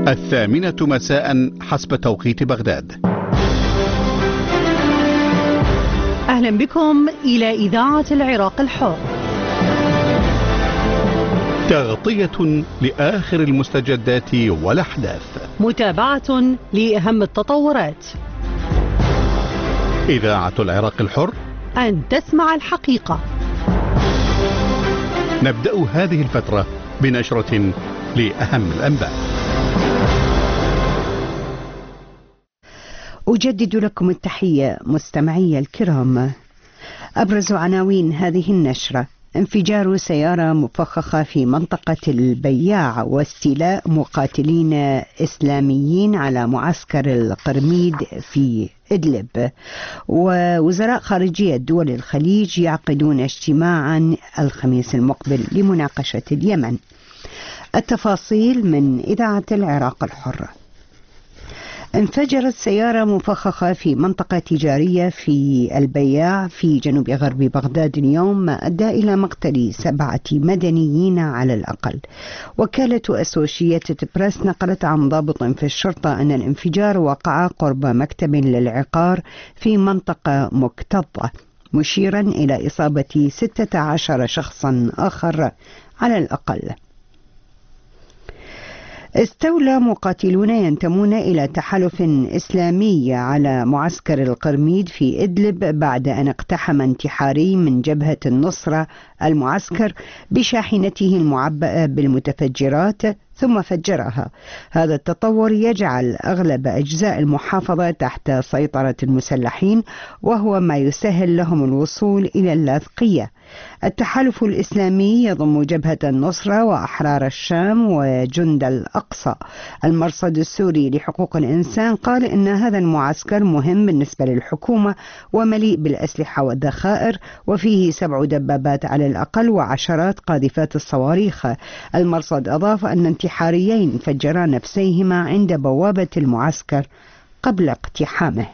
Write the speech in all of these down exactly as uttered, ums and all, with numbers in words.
الثامنة مساء حسب توقيت بغداد. أهلا بكم إلى إذاعة العراق الحر، تغطية لآخر المستجدات والأحداث، متابعة لأهم التطورات. إذاعة العراق الحر، أن تسمع الحقيقة. نبدأ هذه الفترة بنشرة لأهم الأنباء. أجدد لكم التحية مستمعي الكرام. أبرز عناوين هذه النشرة: انفجار سيارة مفخخة في منطقة البياع، واستيلاء مقاتلين إسلاميين على معسكر القرميد في إدلب، ووزراء خارجية دول الخليج يعقدون اجتماعا الخميس المقبل لمناقشة اليمن. التفاصيل من إذاعة العراق الحرة. انفجرت سيارة مفخخة في منطقة تجارية في البياع في جنوب غرب بغداد اليوم، ما أدى إلى مقتل سبعة مدنيين على الأقل. وكالة أسوشيتد بريس نقلت عن ضابط في الشرطة أن الانفجار وقع قرب مكتب للعقار في منطقة مكتظة، مشيرا إلى إصابة ستة عشر شخصا آخر على الأقل. استولى مقاتلون ينتمون إلى تحالف إسلامي على معسكر القرميد في إدلب بعد أن اقتحم انتحاري من جبهة النصرة المعسكر بشاحنته المعبأة بالمتفجرات ثم فجرها. هذا التطور يجعل أغلب أجزاء المحافظة تحت سيطرة المسلحين، وهو ما يسهل لهم الوصول إلى اللاذقية. التحالف الإسلامي يضم جبهة النصرة وأحرار الشام وجند الأقصى. المرصد السوري لحقوق الإنسان قال إن هذا المعسكر مهم بالنسبة للحكومة ومليء بالأسلحة والذخائر، وفيه سبع دبابات على الأقل وعشرات قاذفات الصواريخ. المرصد أضاف أن انتحاريين فجرا نفسيهما عند بوابة المعسكر قبل اقتحامه.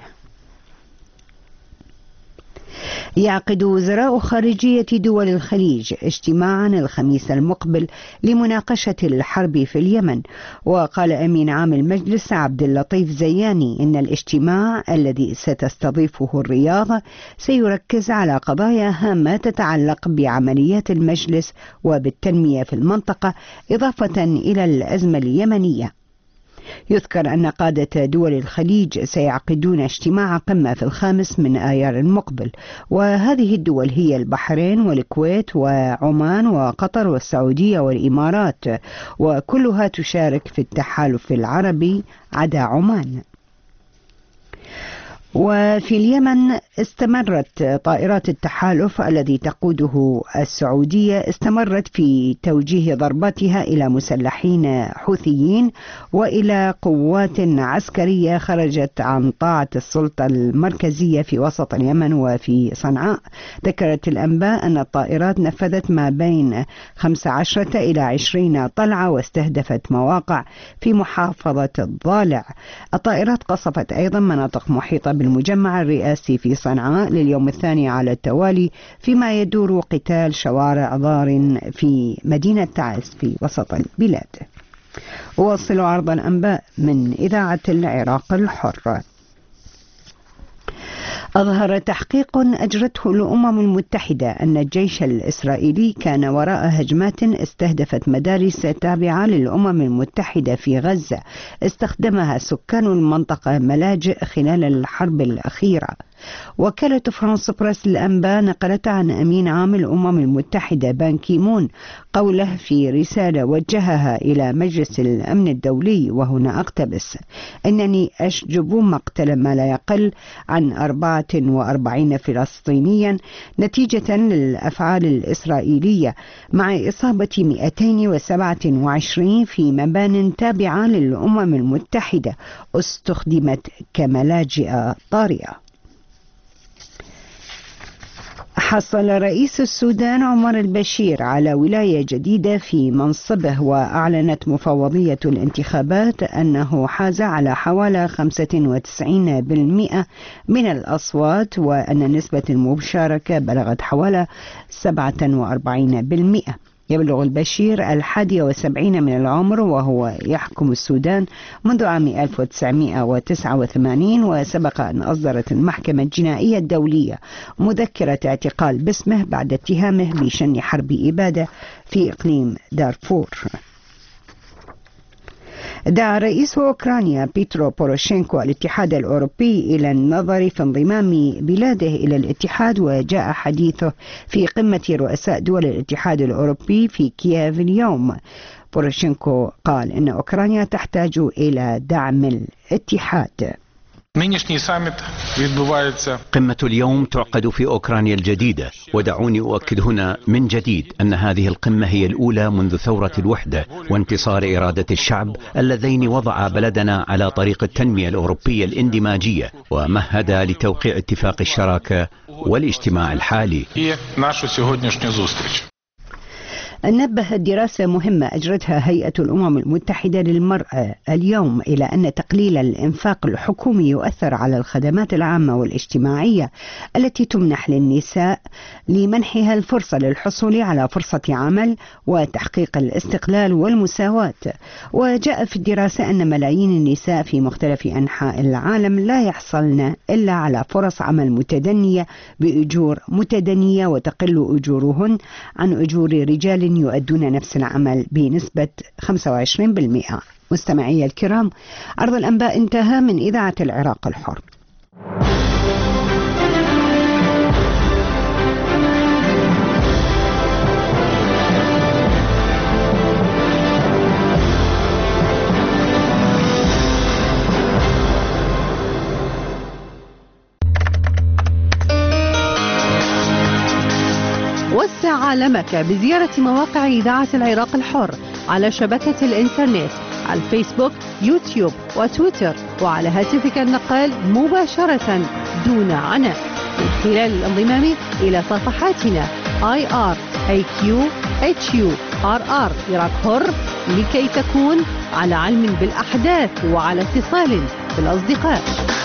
يعقد وزراء خارجية دول الخليج اجتماعا الخميس المقبل لمناقشة الحرب في اليمن. وقال أمين عام المجلس عبد اللطيف زياني إن الاجتماع الذي ستستضيفه الرياض سيركز على قضايا هامة تتعلق بعمليات المجلس وبالتنمية في المنطقة، إضافة إلى الأزمة اليمنية. يذكر أن قادة دول الخليج سيعقدون اجتماع قمة في الخامس من آيار المقبل، وهذه الدول هي البحرين والكويت وعمان وقطر والسعودية والإمارات، وكلها تشارك في التحالف العربي عدا عمان. وفي اليمن استمرت طائرات التحالف الذي تقوده السعودية استمرت في توجيه ضرباتها إلى مسلحين حوثيين وإلى قوات عسكرية خرجت عن طاعة السلطة المركزية في وسط اليمن وفي صنعاء. ذكرت الأنباء أن الطائرات نفذت ما بين خمس عشرة إلى عشرين طلعة واستهدفت مواقع في محافظة الضالع. الطائرات قصفت أيضا مناطق محيطة بالمجمع الرئاسي في صنعاء لليوم الثاني على التوالي، فيما يدور قتال شوارع ضار في مدينة تعز في وسط البلاد. أواصل عرض الأنباء من إذاعة العراق الحر. أظهر تحقيق أجرته الأمم المتحدة أن الجيش الإسرائيلي كان وراء هجمات استهدفت مدارس تابعة للأمم المتحدة في غزة استخدمها سكان المنطقة ملاجئ خلال الحرب الأخيرة. وكالة فرانس بريس للأنباء نقلت عن أمين عام الأمم المتحدة بان كيمون قوله في رسالة وجهها إلى مجلس الأمن الدولي، وهنا أقتبس: إنني أشجب مقتل ما لا يقل عن أربعة وأربعين فلسطينيا نتيجة للأفعال الإسرائيلية، مع إصابة مئتين وسبعة وعشرين في مبان تابعة للأمم المتحدة استخدمت كملاجئ طارئة. حصل رئيس السودان عمر البشير على ولاية جديدة في منصبه، وأعلنت مفوضية الانتخابات أنه حاز على حوالي خمسة وتسعين بالمئة من الأصوات، وأن نسبة المشاركة بلغت حوالي سبعة وأربعين بالمئة. يبلغ البشير الحادية والسبعين من العمر، وهو يحكم السودان منذ عام ألف وتسعمائة وتسعة وثمانين، وسبق أن أصدرت المحكمة الجنائية الدولية مذكرة اعتقال باسمه بعد اتهامه بشن حرب إبادة في إقليم دارفور. دعا رئيس أوكرانيا بيترو بوروشينكو الاتحاد الأوروبي إلى النظر في انضمام بلاده إلى الاتحاد، وجاء حديثه في قمة رؤساء دول الاتحاد الأوروبي في كييف اليوم. بوروشينكو قال إن أوكرانيا تحتاج إلى دعم الاتحاد. قمة اليوم تعقد في أوكرانيا الجديدة، ودعوني أؤكد هنا من جديد أن هذه القمة هي الأولى منذ ثورة الوحدة وانتصار إرادة الشعب اللذين وضعا بلدنا على طريق التنمية الأوروبية الاندماجية ومهدا لتوقيع اتفاق الشراكة والاجتماع الحالي. نبهت دراسة مهمة أجرتها هيئة الأمم المتحدة للمرأة اليوم إلى أن تقليل الإنفاق الحكومي يؤثر على الخدمات العامة والاجتماعية التي تمنح للنساء لمنحها الفرصة للحصول على فرصة عمل وتحقيق الاستقلال والمساواة. وجاء في الدراسة أن ملايين النساء في مختلف أنحاء العالم لا يحصلن إلا على فرص عمل متدنية بأجور متدنية، وتقل أجورهن عن أجور رجال يؤدون نفس العمل بنسبة خمسة وعشرين بالمئة. مستمعي الكرام، عرض الأنباء انتهى من إذاعة العراق الحر. وسع عالمك بزيارة مواقع إذاعة العراق الحر على شبكة الإنترنت، على الفيسبوك، يوتيوب وتويتر، وعلى هاتفك النقال مباشرة دون عناء من خلال الانضمام إلى صفحاتنا آي آر إيه كيو إتش يو آر آر عراق حر لكي تكون على علم بالأحداث وعلى اتصال بالأصدقاء.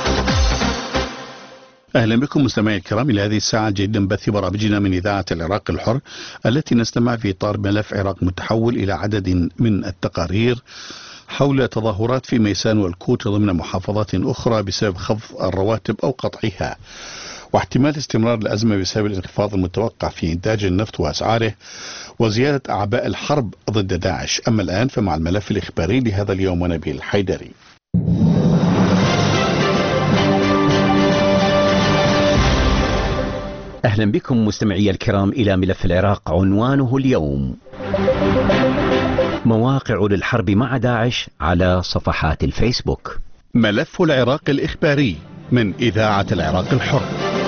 أهلا بكم مستمعي الكرام إلى هذه الساعة جدا بث برامجنا من إذاعة العراق الحر التي نستمع في إطار ملف عراق متحول إلى عدد من التقارير حول تظاهرات في ميسان والكوت ضمن محافظات أخرى بسبب خفض الرواتب أو قطعها، واحتمال استمرار الأزمة بسبب الانخفاض المتوقع في إنتاج النفط وأسعاره، وزيادة أعباء الحرب ضد داعش. أما الآن فمع الملف الإخباري لهذا اليوم ونبيل الحيدري. أهلا بكم مستمعي الكرام إلى ملف العراق، عنوانه اليوم: مواقع للحرب مع داعش على صفحات الفيسبوك. ملف العراق الإخباري من إذاعة العراق الحر.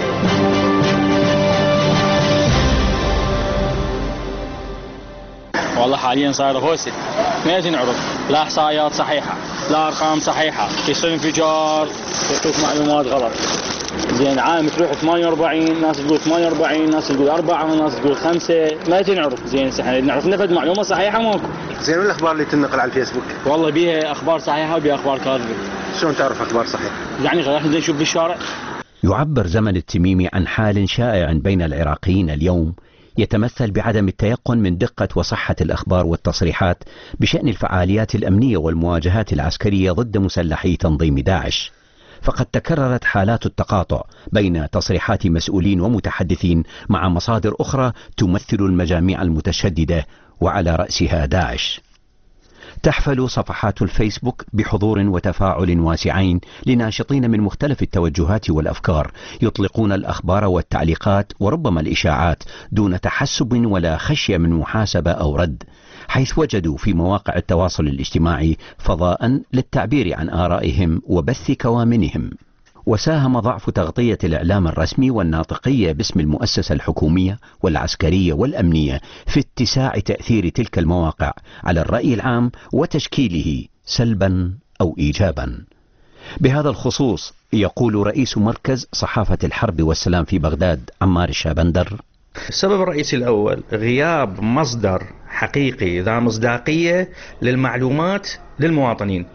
والله حاليا صاير هوسه، ما تنعرف لا احصائيات صحيحه لا ارقام صحيحه، يصير انفجار يعطوك معلومات غلط. زين عام تروح ثمانية وأربعين، ناس تقول ثمانية وأربعين، ناس تقول أربعة، ناس تقول خمسة، ما تنعرف. زين احنا نعرف نفذ معلومه صحيحه ماكو. زين والاخبار اللي تنقل على الفيسبوك؟ والله بيها اخبار صحيحه وبيها اخبار كاذبه. شلون تعرف اخبار صحيحه؟ يعني غير احنا نشوف بالشارع. يعبر زمن التميمي عن حال شائع بين العراقيين اليوم يتمثل بعدم التيقن من دقة وصحة الأخبار والتصريحات بشأن الفعاليات الأمنية والمواجهات العسكرية ضد مسلحي تنظيم داعش. فقد تكررت حالات التقاطع بين تصريحات مسؤولين ومتحدثين مع مصادر أخرى تمثل المجاميع المتشددة وعلى رأسها داعش. تحفل صفحات الفيسبوك بحضور وتفاعل واسعين لناشطين من مختلف التوجهات والأفكار يطلقون الأخبار والتعليقات وربما الإشاعات دون تحسب ولا خشية من محاسبة أو رد، حيث وجدوا في مواقع التواصل الاجتماعي فضاء للتعبير عن آرائهم وبث كوامنهم. وساهم ضعف تغطية الإعلام الرسمي والناطقية باسم المؤسسة الحكومية والعسكرية والأمنية في اتساع تأثير تلك المواقع على الرأي العام وتشكيله سلبا أو إيجابا. بهذا الخصوص يقول رئيس مركز صحافة الحرب والسلام في بغداد عمار الشابندر: السبب الرئيسي الأول غياب مصدر حقيقي ذا مصداقية للمعلومات للمواطنين.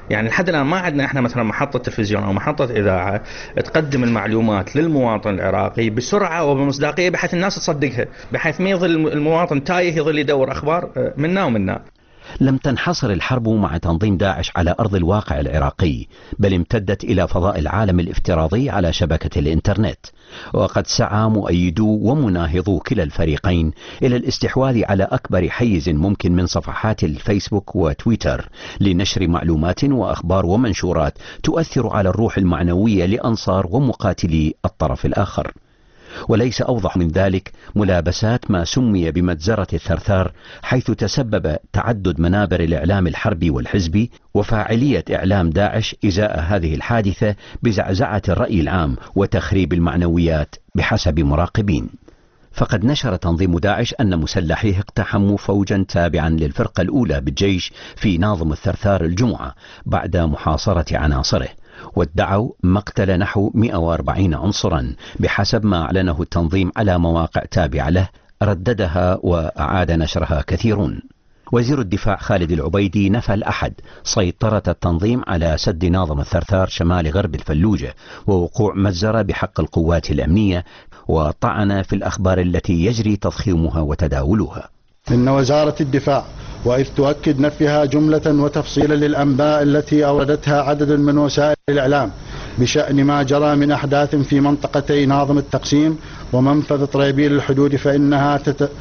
يعني لحد الآن ما عندنا إحنا مثلا محطة تلفزيون أو محطة إذاعة تقدم المعلومات للمواطن العراقي بسرعة وبمصداقية بحيث الناس تصدقها، بحيث ما يظل المواطن تايه يظل يدور أخبار منا ومنا. لم تنحصر الحرب مع تنظيم داعش على أرض الواقع العراقي، بل امتدت إلى فضاء العالم الافتراضي على شبكة الإنترنت، وقد سعى مؤيدو ومناهضو كلا الفريقين إلى الاستحواذ على أكبر حيز ممكن من صفحات الفيسبوك وتويتر لنشر معلومات وأخبار ومنشورات تؤثر على الروح المعنوية لأنصار ومقاتلي الطرف الآخر. وليس أوضح من ذلك ملابسات ما سمي بمجزرة الثرثار، حيث تسبب تعدد منابر الإعلام الحربي والحزبي وفاعلية إعلام داعش إزاء هذه الحادثة بزعزعة الرأي العام وتخريب المعنويات بحسب مراقبين. فقد نشر تنظيم داعش أن مسلحيه اقتحموا فوجا تابعا للفرقة الأولى بالجيش في ناظم الثرثار الجمعة بعد محاصرة عناصره، وادعوا مقتل نحو مئة وأربعين عنصرا بحسب ما أعلنه التنظيم على مواقع تابعة له رددها وأعاد نشرها كثيرون. وزير الدفاع خالد العبيدي نفى الأحد سيطرة التنظيم على سد ناظم الثرثار شمال غرب الفلوجة ووقوع مجزرة بحق القوات الأمنية، وطعن في الأخبار التي يجري تضخيمها وتداولها. إن وزارة الدفاع وإذ تؤكد نفيها جملة وتفصيلا للأنباء التي أوردتها عدد من وسائل الإعلام بشأن ما جرى من أحداث في منطقتي ناظم التقسيم ومنفذ طريبيل الحدود، فإنها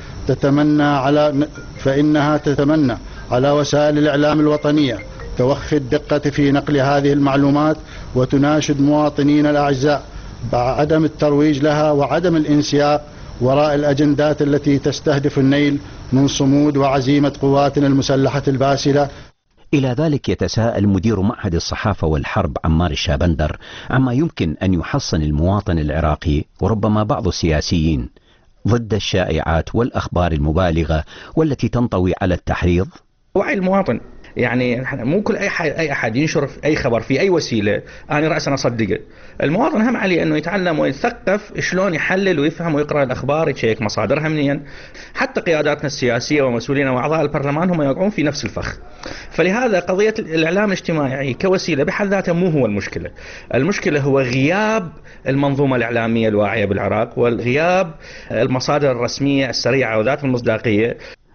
تتمنى على فإنها تتمنى على وسائل الإعلام الوطنية توخي الدقة في نقل هذه المعلومات، وتناشد مواطنين الأعزاء بعدم الترويج لها وعدم الانسياق وراء الأجندات التي تستهدف النيل من صمود وعزيمة قواتنا المسلحة الباسلة. إلى ذلك يتساءل مدير معهد الصحافة والحرب عمار الشابندر عما يمكن أن يحصن المواطن العراقي وربما بعض السياسيين ضد الشائعات والأخبار المبالغة والتي تنطوي على التحريض. وعي المواطن، يعني مو كل أي حد أي أحد ينشر أي خبر في أي وسيلة أنا رأسا أصدقه. المواطن هم عليه أنه يتعلم ويتثقف شلون يحلل ويفهم ويقرأ الأخبار، يشيك مصادرها منين. حتى قياداتنا السياسية ومسؤولينا وأعضاء البرلمان هم يقعون في نفس الفخ. فلهذا قضية الإعلام الاجتماعي كوسيلة بحد ذاتها مو هو المشكلة. المشكلة هو غياب المنظومة الإعلامية الواعية بالعراق والغياب المصادر الرسمية السريعة وذات المصداقية.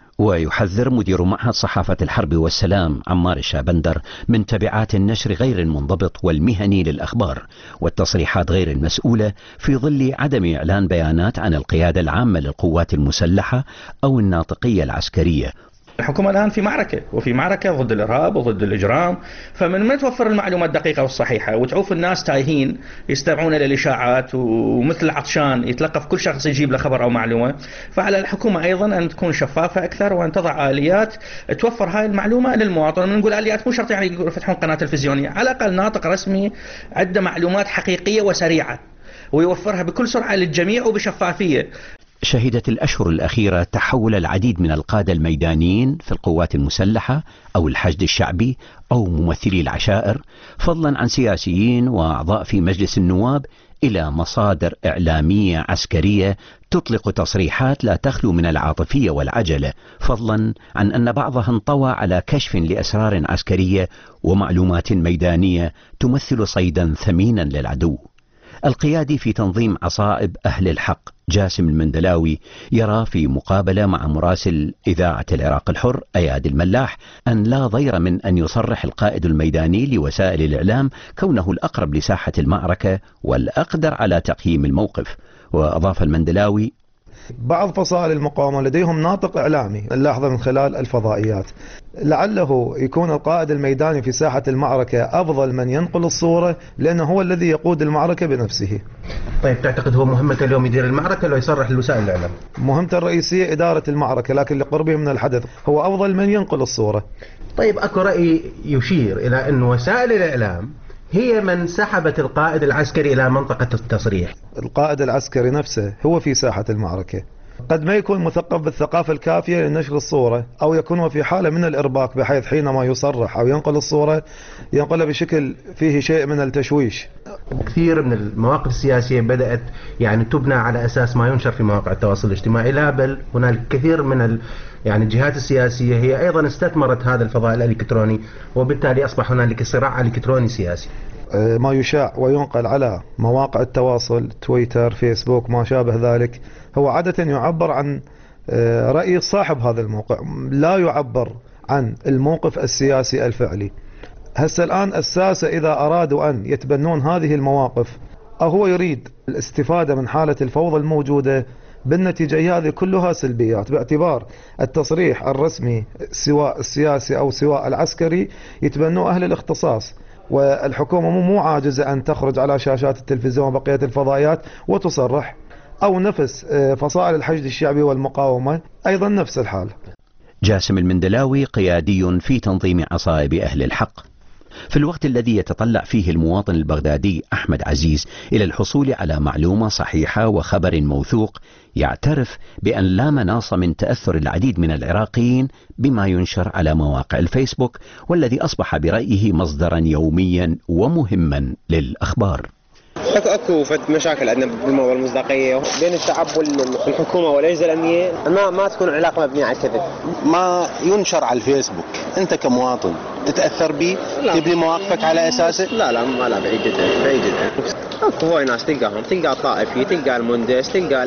ويحذر مدير معهد صحافة الحرب والسلام عمار الشابندر من تبعات النشر غير المنضبط والمهني للأخبار والتصريحات غير المسؤولة في ظل عدم إعلان بيانات عن القيادة العامة للقوات المسلحة أو الناطقية العسكرية. الحكومة الآن في معركة وفي معركة ضد الإرهاب وضد الإجرام، فمن ما توفر المعلومات الدقيقة والصحيحة وتعوف الناس تايهين يستمعون إلى الإشاعات ومثل عطشان يتلقف كل شخص يجيب له خبر أو معلومة، فعلى الحكومة أيضا أن تكون شفافة أكثر وأن تضع آليات توفر هاي المعلومة للمواطن. من نقول آليات مو شرط يعني يفتحون قناة تلفزيونية، على الأقل ناطق رسمي عنده معلومات حقيقية وسريعة ويوفرها بكل سرعة للجميع وبشفافية. شهدت الأشهر الأخيرة تحول العديد من القادة الميدانيين في القوات المسلحة أو الحشد الشعبي أو ممثلي العشائر، فضلا عن سياسيين وأعضاء في مجلس النواب، إلى مصادر إعلامية عسكرية تطلق تصريحات لا تخلو من العاطفية والعجلة، فضلا عن أن بعضها انطوى على كشف لأسرار عسكرية ومعلومات ميدانية تمثل صيدا ثمينا للعدو. القيادي في تنظيم عصائب أهل الحق جاسم المندلاوي يرى في مقابلة مع مراسل إذاعة العراق الحر أياد الملاح أن لا ضير من أن يصرح القائد الميداني لوسائل الإعلام كونه الأقرب لساحة المعركة والأقدر على تقييم الموقف. وأضاف المندلاوي: بعض فصائل المقاومة لديهم ناطق إعلامي نلاحظه من خلال الفضائيات، لعله يكون القائد الميداني في ساحة المعركة أفضل من ينقل الصورة لأنه هو الذي يقود المعركة بنفسه. طيب تعتقد هو مهمته اليوم يدير المعركة لو يصرح لوسائل الإعلام؟ مهمته الرئيسية إدارة المعركة، لكن لقربه من الحدث هو أفضل من ينقل الصورة. طيب أكو رأي يشير إلى أن وسائل الإعلام هي من سحبت القائد العسكري إلى منطقة التصريح. القائد العسكري نفسه هو في ساحة المعركة قد ما يكون مثقف بالثقافة الكافية لنشر الصورة، أو يكون هو في حالة من الإرباك بحيث حينما يصرح أو ينقل الصورة ينقلها بشكل فيه شيء من التشويش. كثير من المواقف السياسية بدأت يعني تبنى على أساس ما ينشر في مواقع التواصل الاجتماعي، لا بل هناك كثير من ال يعني الجهات السياسية هي أيضا استثمرت هذا الفضاء الإلكتروني، وبالتالي أصبح هنالك صراع إلكتروني سياسي. ما يشاع وينقل على مواقع التواصل تويتر فيسبوك ما شابه ذلك هو عادة يعبر عن رأي صاحب هذا الموقع، لا يعبر عن الموقف السياسي الفعلي. هسه الآن الساسة إذا أرادوا أن يتبنون هذه المواقف أو هو يريد الاستفادة من حالة الفوضى الموجودة، بالنتيجة هذه كلها سلبيات، باعتبار التصريح الرسمي سواء السياسي أو سواء العسكري يتبنوا أهل الاختصاص، والحكومة مو عاجزة أن تخرج على شاشات التلفزيون وبقية الفضائيات وتصرح، أو نفس فصائل الحشد الشعبي والمقاومة أيضا نفس الحال. جاسم المندلاوي قيادي في تنظيم عصائب أهل الحق. في الوقت الذي يتطلع فيه المواطن البغدادي أحمد عزيز إلى الحصول على معلومة صحيحة وخبر موثوق، يعترف بأن لا مناص من تأثر العديد من العراقيين بما ينشر على مواقع الفيسبوك، والذي أصبح برأيه مصدرا يوميا ومهما للأخبار. اكو اكو فد مشاكل عندنا بالموضوع المصداقيه بين الشعب والحكومه والاجهزه الامنيه، ما ما تكون علاقه مبنيه على الكذب. ما ينشر على الفيسبوك انت كمواطن تتاثر به، تبني مواقفك على اساسه؟ لا لا ما لا بعيد جدا بعيد جدا. اكو هواي ناس تلقاهم، تلقى الطائفي، تلقى المندس، تلقى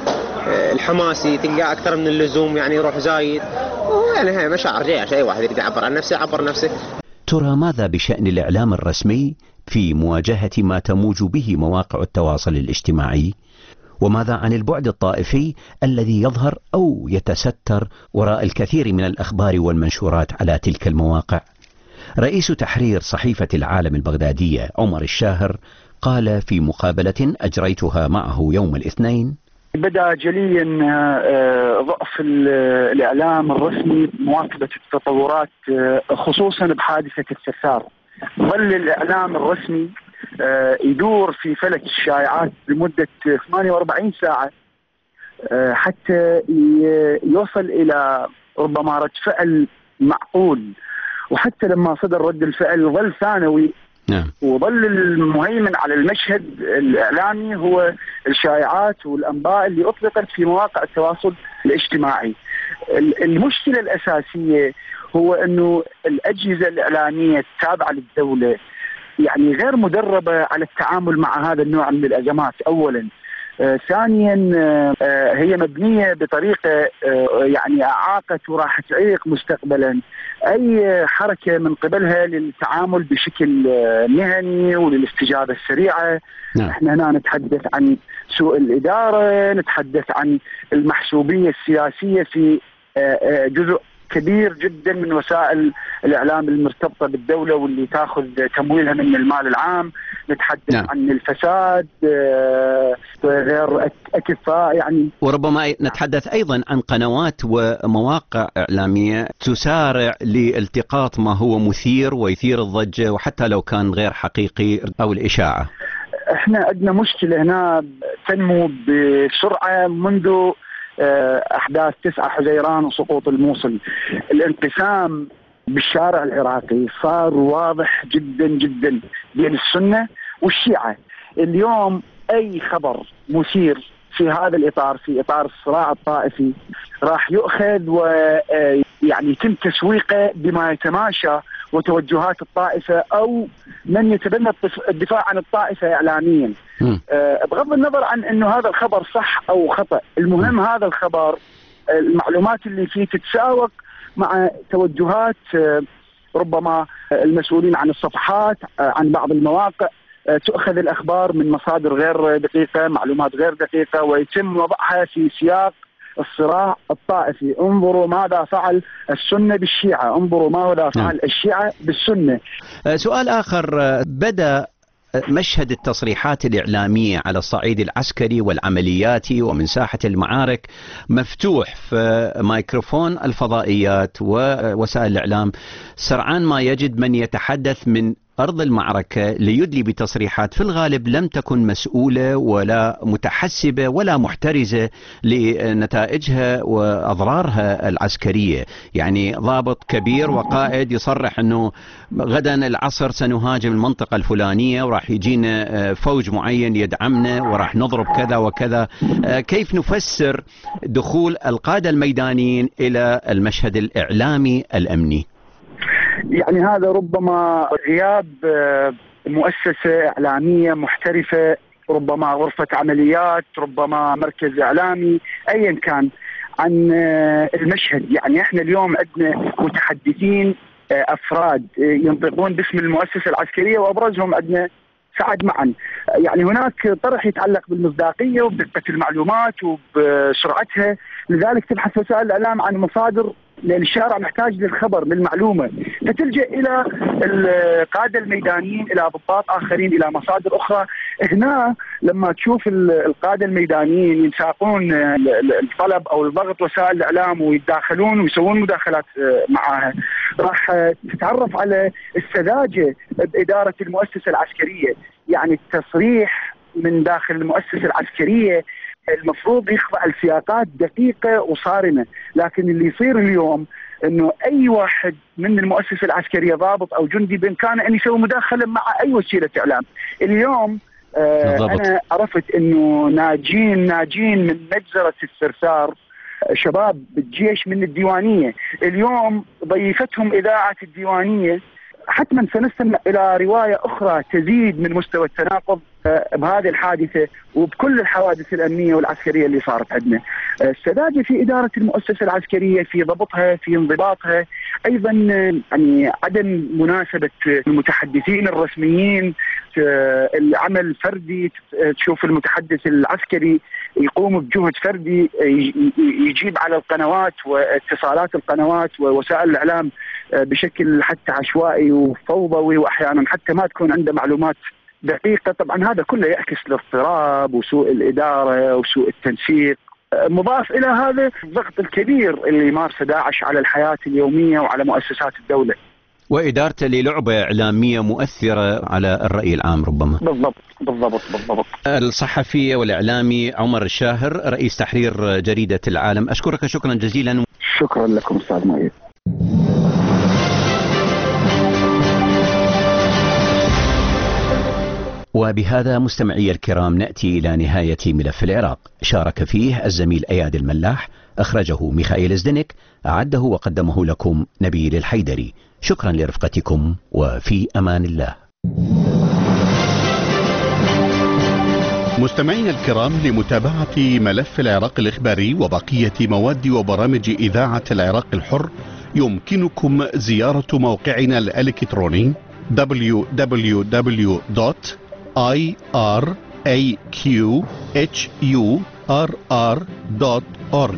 الحماسي، تلقى اكثر من اللزوم، يعني يروح زايد، يعني هي مشاعر جايه، اي واحد يريد يعبر عن نفسه يعبر نفسه. ترى ماذا بشأن الإعلام الرسمي في مواجهة ما تموج به مواقع التواصل الاجتماعي؟ وماذا عن البعد الطائفي الذي يظهر أو يتستر وراء الكثير من الأخبار والمنشورات على تلك المواقع؟ رئيس تحرير صحيفة العالم البغدادية عمر الشاهر قال في مقابلة أجريتها معه يوم الاثنين: بدأ جليا ضعف الإعلام الرسمي بمواكبة التطورات خصوصا بحادثة السفار. ظل الإعلام الرسمي يدور في فلك الشائعات لمدة ثمانية وأربعين ساعة حتى يوصل إلى ربما رد فعل معقول، وحتى لما صدر رد الفعل ظل ثانوي. نعم. وظل المهيمن على المشهد الإعلامي هو الشائعات والأنباء اللي أطلقت في مواقع التواصل الاجتماعي. المشكلة الأساسية هو أنه الأجهزة الإعلامية التابعة للدولة يعني غير مدربة على التعامل مع هذا النوع من الأزمات أولا. آه ثانيا آه هي مبنية بطريقة آه يعني أعاقت وراح تعيق مستقبلا أي حركة من قبلها للتعامل بشكل آه مهني وللاستجابة السريعة. نعم. احنا هنا نتحدث عن سوء الإدارة، نتحدث عن المحسوبية السياسية في آه آه جزء كبير جدا من وسائل الإعلام المرتبطة بالدولة واللي تأخذ تمويلها من المال العام. نتحدث نعم. عن الفساد غير أكفاء يعني. وربما نتحدث أيضا عن قنوات ومواقع إعلامية تسارع لالتقاط ما هو مثير ويثير الضجة وحتى لو كان غير حقيقي أو الإشاعة. احنا عندنا مشكلة هنا تنمو بسرعة منذ أحداث تسعة حزيران وسقوط الموصل. الانقسام بالشارع العراقي صار واضح جدا جدا بين السنة والشيعة. اليوم أي خبر مثير في هذا الإطار، في إطار الصراع الطائفي، راح يؤخذ ويعني يتم تسويقه بما يتماشى وتوجهات الطائفة أو من يتبنى الدفاع عن الطائفة إعلاميا. أه بغض النظر عن أنه هذا الخبر صح أو خطأ، المهم هذا الخبر المعلومات اللي فيه تتساوق مع توجهات ربما المسؤولين عن الصفحات، عن بعض المواقع. تؤخذ الأخبار من مصادر غير دقيقة، معلومات غير دقيقة، ويتم وضعها في سياق الصراع الطائفي. انظروا ماذا فعل السنة بالشيعة، انظروا ماذا فعل الشيعة بالسنة. سؤال آخر، بدأ مشهد التصريحات الإعلامية على الصعيد العسكري والعملياتي ومن ساحة المعارك مفتوح في ميكروفون الفضائيات ووسائل الإعلام. سرعان ما يجد من يتحدث من أرض المعركة ليدلي بتصريحات في الغالب لم تكن مسؤولة ولا متحسبة ولا محترزة لنتائجها وأضرارها العسكرية. يعني ضابط كبير وقائد يصرح أنه غدا العصر سنهاجم المنطقة الفلانية وراح يجينا فوج معين يدعمنا وراح نضرب كذا وكذا. كيف نفسر دخول القادة الميدانيين إلى المشهد الإعلامي الأمني؟ يعني هذا ربما غياب مؤسسة إعلامية محترفة، ربما غرفة عمليات، ربما مركز إعلامي، أيا كان عن المشهد. يعني احنا اليوم عندنا متحدثين أفراد ينطقون باسم المؤسسة العسكرية وأبرزهم عندنا سعد معا. يعني هناك طرح يتعلق بالمصداقية وبدقة المعلومات وبسرعتها، لذلك تبحث وسائل الإعلام عن مصادر، لأن الشارع محتاج للخبر للمعلومة، فتلجأ إلى القادة الميدانيين، إلى ضباط آخرين، إلى مصادر أخرى. هنا لما تشوف القادة الميدانيين ينساقون الطلب أو الضغط وسائل الإعلام ويتداخلون ويسوون مداخلات معها، راح تتعرف على السذاجة بإدارة المؤسسة العسكرية. يعني التصريح من داخل المؤسسة العسكرية المفروض يخضع لسياقات دقيقة وصارمة، لكن اللي يصير اليوم انه اي واحد من المؤسسة العسكرية ضابط او جندي بامكانه ان يسوي مداخلة مع اي وسيلة اعلام. اليوم آه انا عرفت انه ناجين ناجين من مجزرة الثرثار شباب بالجيش من الديوانية، اليوم ضيفتهم اذاعة الديوانية. حتما سنستمع الى رواية اخرى تزيد من مستوى التناقض بهذه الحادثة وبكل الحوادث الأمنية والعسكرية اللي صارت عندنا. السذاجة في إدارة المؤسسة العسكرية، في ضبطها، في انضباطها، أيضا يعني عدم مناسبة المتحدثين الرسميين، العمل فردي. تشوف المتحدث العسكري يقوم بجهد فردي، يجيب على القنوات واتصالات القنوات ووسائل الإعلام بشكل حتى عشوائي وفوضوي، وأحيانا حتى ما تكون عنده معلومات دقيقة. طبعا هذا كله يعكس الاضطراب وسوء الإدارة وسوء التنسيق، مضاف إلى هذا الضغط الكبير اللي يمارسه داعش على الحياة اليومية وعلى مؤسسات الدولة، وإدارته للعبة إعلامية مؤثرة على الرأي العام ربما. بالضبط بالضبط بالضبط. الصحفي والإعلامي عمر الشاهر، رئيس تحرير جريدة العالم، أشكرك شكرا جزيلا. شكرا لكم أستاذ مؤيد. وبهذا مستمعي الكرام نأتي إلى نهاية ملف العراق، شارك فيه الزميل أياد الملاح، أخرجه ميخائيل زدنك، أعده وقدمه لكم نبيل الحيدري. شكرا لرفقتكم وفي أمان الله. مستمعينا الكرام، لمتابعة ملف العراق الإخباري وبقية مواد وبرامج إذاعة العراق الحر يمكنكم زيارة موقعنا الإلكتروني دبليو دبليو دبليو دوت آي آر إيه كيو إتش يو آر آر دوت أورج.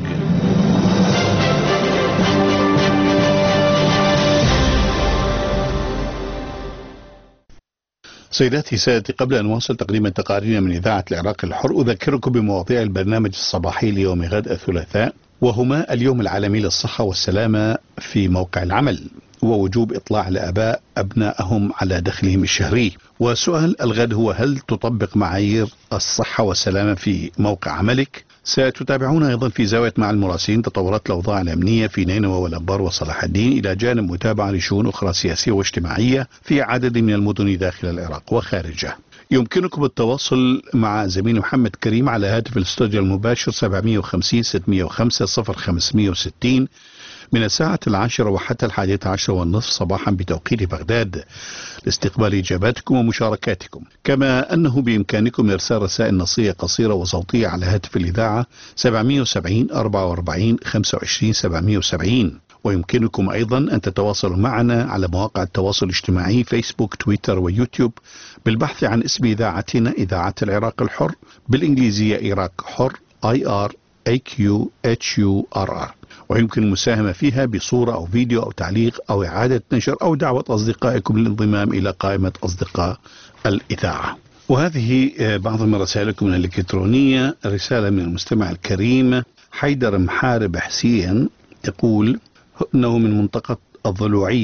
سيداتي سادتي، قبل أن نواصل تقديم تقارير من إذاعة العراق الحر، أذكركم بمواضيع البرنامج الصباحي ليوم غد الثلاثاء، وهما اليوم العالمي للصحة والسلامة في موقع العمل، ووجوب إطلاع الآباء أبنائهم على دخلهم الشهري. وسؤال الغد هو: هل تطبق معايير الصحة والسلامة في موقع عملك؟ ستتابعون أيضا في زاوية مع المراسلين تطورات الأوضاع الأمنية في نينوى والأنبار وصلاح الدين، إلى جانب متابعة لشؤون أخرى سياسية واجتماعية في عدد من المدن داخل العراق وخارجه. يمكنكم التواصل مع زميل محمد كريم على هاتف الاستوديو المباشر سبعمئة وخمسين ستمئة وخمسة صفر خمسمئة وستين من الساعة العاشرة وحتى الحادية عشر والنصف صباحا بتوقيت بغداد لاستقبال إجاباتكم ومشاركاتكم، كما أنه بإمكانكم إرسال رسائل نصية قصيرة وصوتية على هاتف الإذاعة سبعمئة وسبعين أربعة وأربعين خمسة وعشرين سبعمئة وسبعين. ويمكنكم أيضا أن تتواصلوا معنا على مواقع التواصل الاجتماعي فيسبوك، تويتر ويوتيوب بالبحث عن اسم إذاعتنا إذاعة العراق الحر، بالإنجليزية عراق حر آي آر إيه كيو إتش يو آر آر. ويمكن المساهمة فيها بصورة أو فيديو أو تعليق أو إعادة نشر أو دعوة أصدقائكم للانضمام إلى قائمة أصدقاء الإذاعة. وهذه بعض من رسائلكم الإلكترونية. رسالة من المستمع الكريم حيدر محارب حسين، يقول أنه من منطقة الضلوعية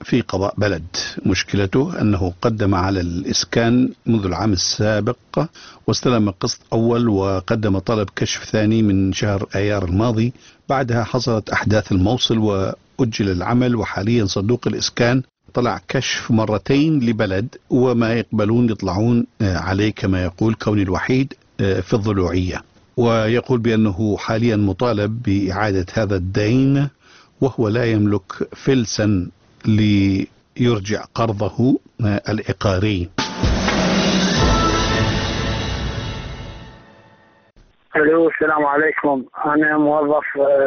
في قضاء بلد. مشكلته أنه قدم على الإسكان منذ العام السابق واستلم قسط أول وقدم طلب كشف ثاني من شهر آيار الماضي. بعدها حصلت أحداث الموصل وأجل العمل، وحاليا صندوق الإسكان طلع كشف مرتين لبلد وما يقبلون يطلعون عليه كما يقول، كون الوحيد في الضلوعية، ويقول بأنه حاليا مطالب بإعادة هذا الدين وهو لا يملك فلسا ليرجع قرضه العقاري. الو السلام عليكم، انا موظف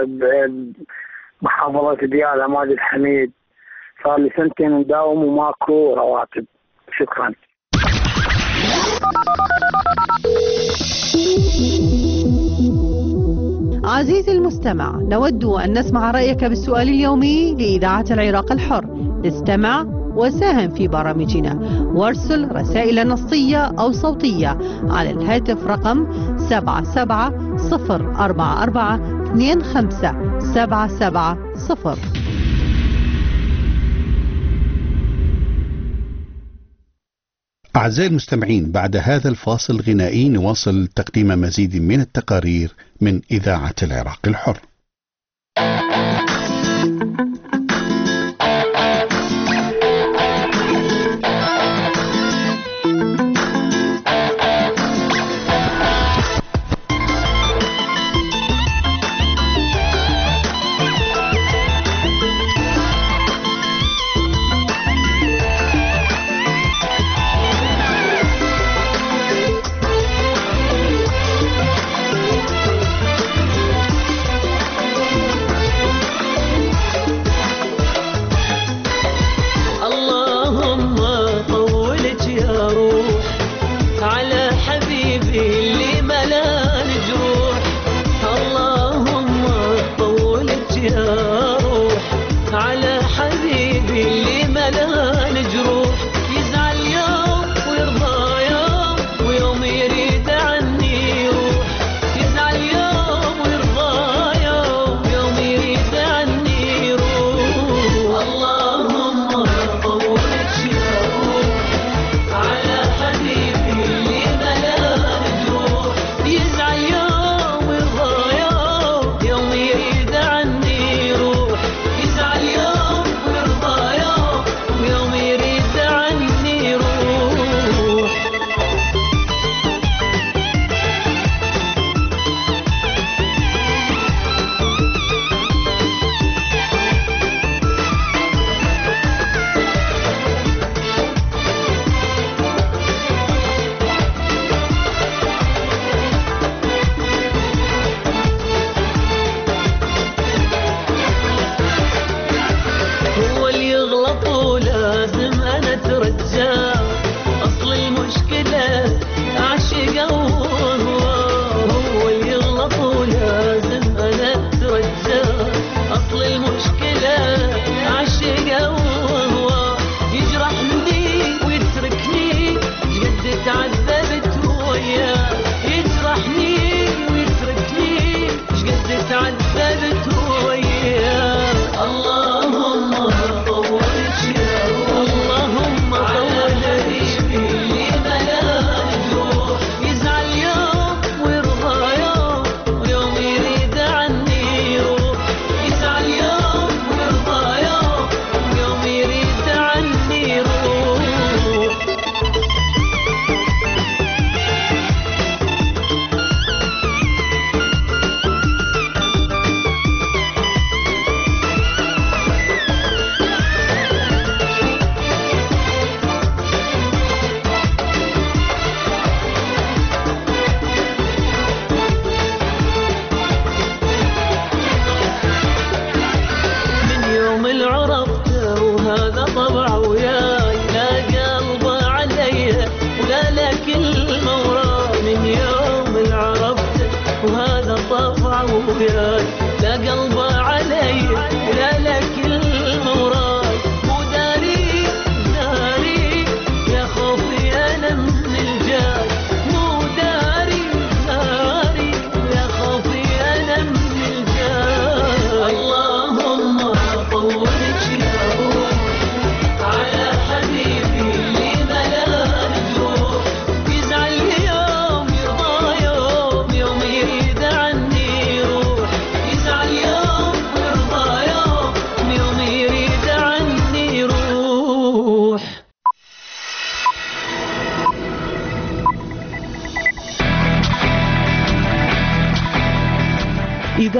بمحافظة ديالى ماجد الحميد، صار لي سنتين مداوم وماكو رواتب. شكرا. عزيزي المستمع، نود أن نسمع رأيك بالسؤال اليومي لإذاعة العراق الحر. استمع وساهم في برامجنا وارسل رسائل نصية أو صوتية على الهاتف رقم سبعة سبعة صفر أربعة أربعة اثنين خمسة سبعة سبعة صفر. أعزائي المستمعين، بعد هذا الفاصل الغنائي نواصل تقديم مزيد من التقارير من إذاعة العراق الحر.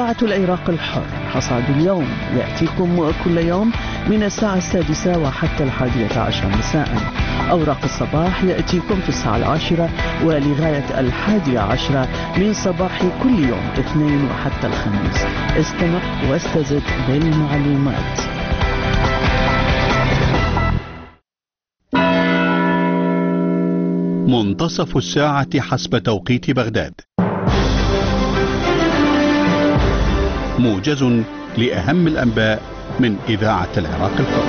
إذاعة العراق الحر. حصاد اليوم يأتيكم كل يوم من الساعة السادسة وحتى الحادية عشر مساء. أوراق الصباح يأتيكم في الساعة العاشرة ولغاية الحادية عشرة من صباح كل يوم اثنين وحتى الخميس. استمع واستزد بالمعلومات. منتصف الساعة حسب توقيت بغداد. موجز لأهم الأنباء من إذاعة العراق الحر.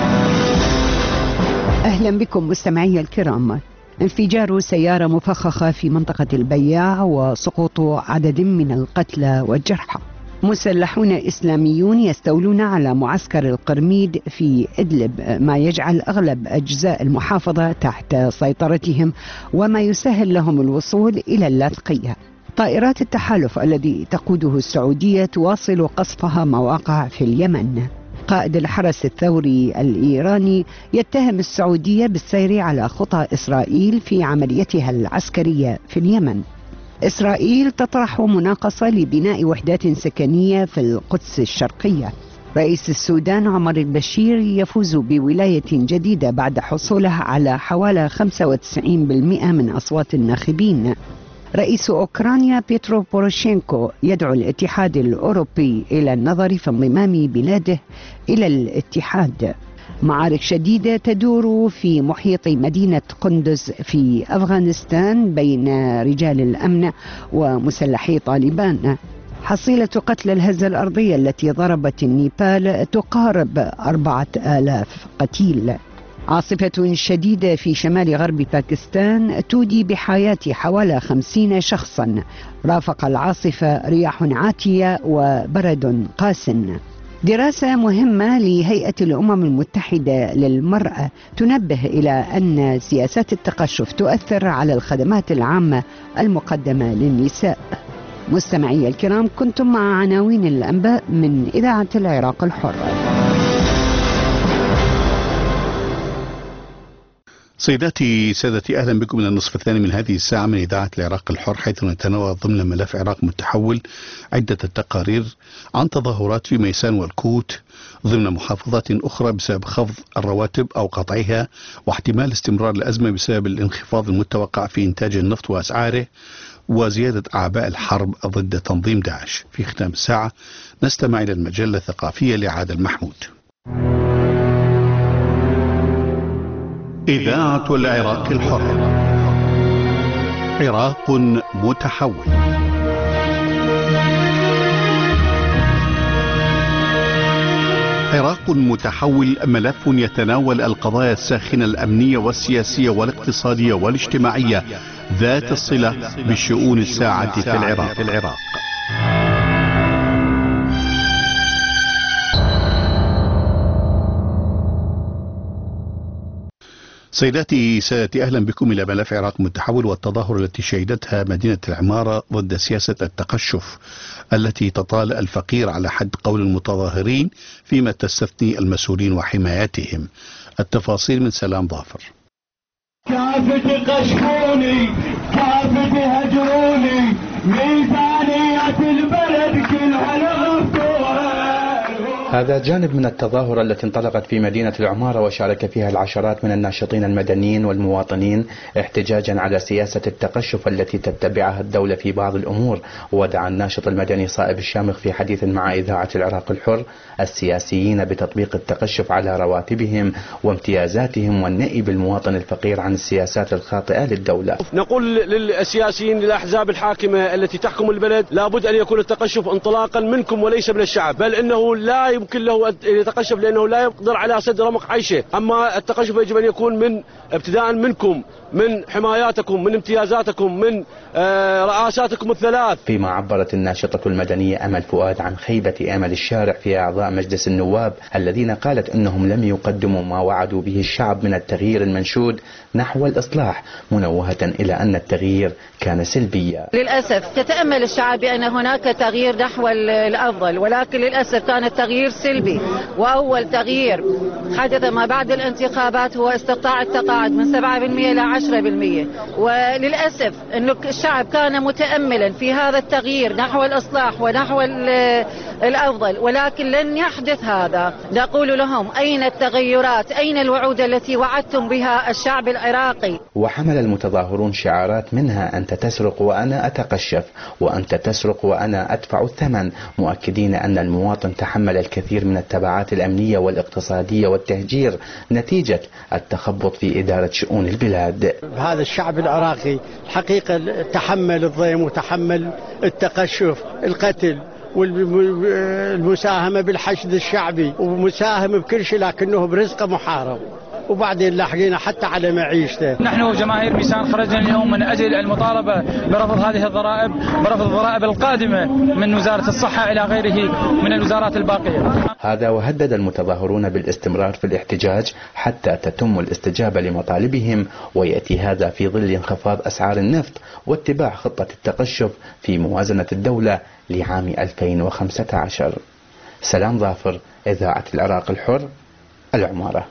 أهلا بكم مستمعي الكرام. انفجار سيارة مفخخة في منطقة البياع وسقوط عدد من القتلى والجرحى. مسلحون إسلاميون يستولون على معسكر القرميد في إدلب، ما يجعل أغلب أجزاء المحافظة تحت سيطرتهم وما يسهل لهم الوصول إلى اللاذقية. طائرات التحالف الذي تقوده السعودية تواصل قصفها مواقع في اليمن. قائد الحرس الثوري الإيراني يتهم السعودية بالسير على خطى إسرائيل في عمليتها العسكرية في اليمن. إسرائيل تطرح مناقصة لبناء وحدات سكنية في القدس الشرقية. رئيس السودان عمر البشير يفوز بولاية جديدة بعد حصوله على حوالي خمسة وتسعين بالمئة من أصوات الناخبين. رئيس أوكرانيا بيترو بوروشينكو يدعو الاتحاد الأوروبي إلى النظر في انضمام بلاده إلى الاتحاد. معارك شديدة تدور في محيط مدينة قندز في أفغانستان بين رجال الأمن ومسلحي طالبان. حصيلة قتل الهزة الأرضية التي ضربت النيبال تقارب أربعة آلاف قتيل. عاصفة شديدة في شمال غرب باكستان تودي بحياة حوالي خمسين شخصا. رافق العاصفة رياح عاتية وبرد قاس. دراسة مهمة لهيئة الأمم المتحدة للمرأة تنبه إلى أن سياسات التقشف تؤثر على الخدمات العامة المقدمة للنساء. مستمعي الكرام، كنتم مع عناوين الأنباء من إذاعة العراق الحر. سيداتي سادتي، أهلا بكم من النصف الثاني من هذه الساعة من إذاعة العراق الحر، حيث نتناول ضمن ملف عراق متحول عدة التقارير عن تظاهرات في ميسان والكوت ضمن محافظات أخرى بسبب خفض الرواتب أو قطعها، واحتمال استمرار الأزمة بسبب الانخفاض المتوقع في إنتاج النفط وأسعاره، وزيادة أعباء الحرب ضد تنظيم داعش. في ختام الساعة نستمع إلى المجلة الثقافية لعادل محمود. إذاعة العراق الحر. عراق متحول. عراق متحول ملف يتناول القضايا الساخنة الأمنية والسياسية والاقتصادية والاجتماعية ذات الصلة بالشؤون الساعة في العراق. سيداتي سادتي، أهلا بكم إلى ملف عراق متحول والتظاهر التي شهدتها مدينة العمارة ضد سياسة التقشف التي تطال الفقير على حد قول المتظاهرين، فيما تستثني المسؤولين وحمايتهم. التفاصيل من سلام ظافر. كافة قشفوني، كافة هجروني، ميزانية البلد كلها لغفتوها. هذا جانب من التظاهرة التي انطلقت في مدينة العمارة وشارك فيها العشرات من الناشطين المدنيين والمواطنين احتجاجا على سياسة التقشف التي تتبعها الدولة في بعض الأمور. ودعا الناشط المدني صائب الشامخ في حديث مع إذاعة العراق الحر السياسيين بتطبيق التقشف على رواتبهم وامتيازاتهم والنائب المواطن الفقير عن السياسات الخاطئة للدولة. نقول للسياسيين للأحزاب الحاكمة التي تحكم البلد لابد أن يكون التقشف انطلاقا منكم وليس من الشعب، بل إنه لا يمكن له أن يتقشف لأنه لا يقدر على سد رمق عيشه. أما التقشف يجب أن يكون من ابتداء منكم، من حماياتكم، من امتيازاتكم، من آه رئاساتكم الثلاث. فيما عبرت الناشطة المدنية أمل فؤاد عن خيبة أمل الشارع في أعضاء مجلس النواب الذين قالت أنهم لم يقدموا ما وعدوا به الشعب من التغيير المنشود نحو الإصلاح، منوهة إلى أن التغيير كان سلبيا. للأسف تتأمل الشعب بأن هناك تغيير نحو الأفضل، ولكن للأسف كان التغيير سلبي، وأول تغيير حدث ما بعد الانتخابات هو استقطاع التقاعد من سبعة بالمئة إلى عشرة بالمئة، وللأسف أن الشعب كان متأملا في هذا التغيير نحو الإصلاح ونحو الأفضل، ولكن لن يحدث هذا. نقول لهم أين التغيرات؟ أين الوعود التي وعدتم بها الشعب العراقي؟ وحمل المتظاهرون شعارات منها أنت تسرق وأنا أتقشف، وأنت تسرق وأنا أدفع الثمن، مؤكدين أن المواطن تحمل الكثير من التبعات الأمنية والاقتصادية والتهجير نتيجة التخبط في إدارة شؤون البلاد. هذا الشعب العراقي الحقيقة تحمل الضيم وتحمل التقشف، القتل والمساهمة بالحشد الشعبي ومساهم بكل شيء، لكنه برزقه محارب، وبعدين لاحقين حتى على معيشته. نحن جماهير ميسان خرجنا اليوم من أجل المطالبة برفض هذه الضرائب، برفض الضرائب القادمة من وزارة الصحة إلى غيره من الوزارات الباقية. هذا وهدد المتظاهرون بالاستمرار في الاحتجاج حتى تتم الاستجابة لمطالبهم، ويأتي هذا في ظل انخفاض أسعار النفط واتباع خطة التقشف في موازنة الدولة لعام ألفين وخمسة عشر. سلام ظافر، إذاعة العراق الحر، العمارة.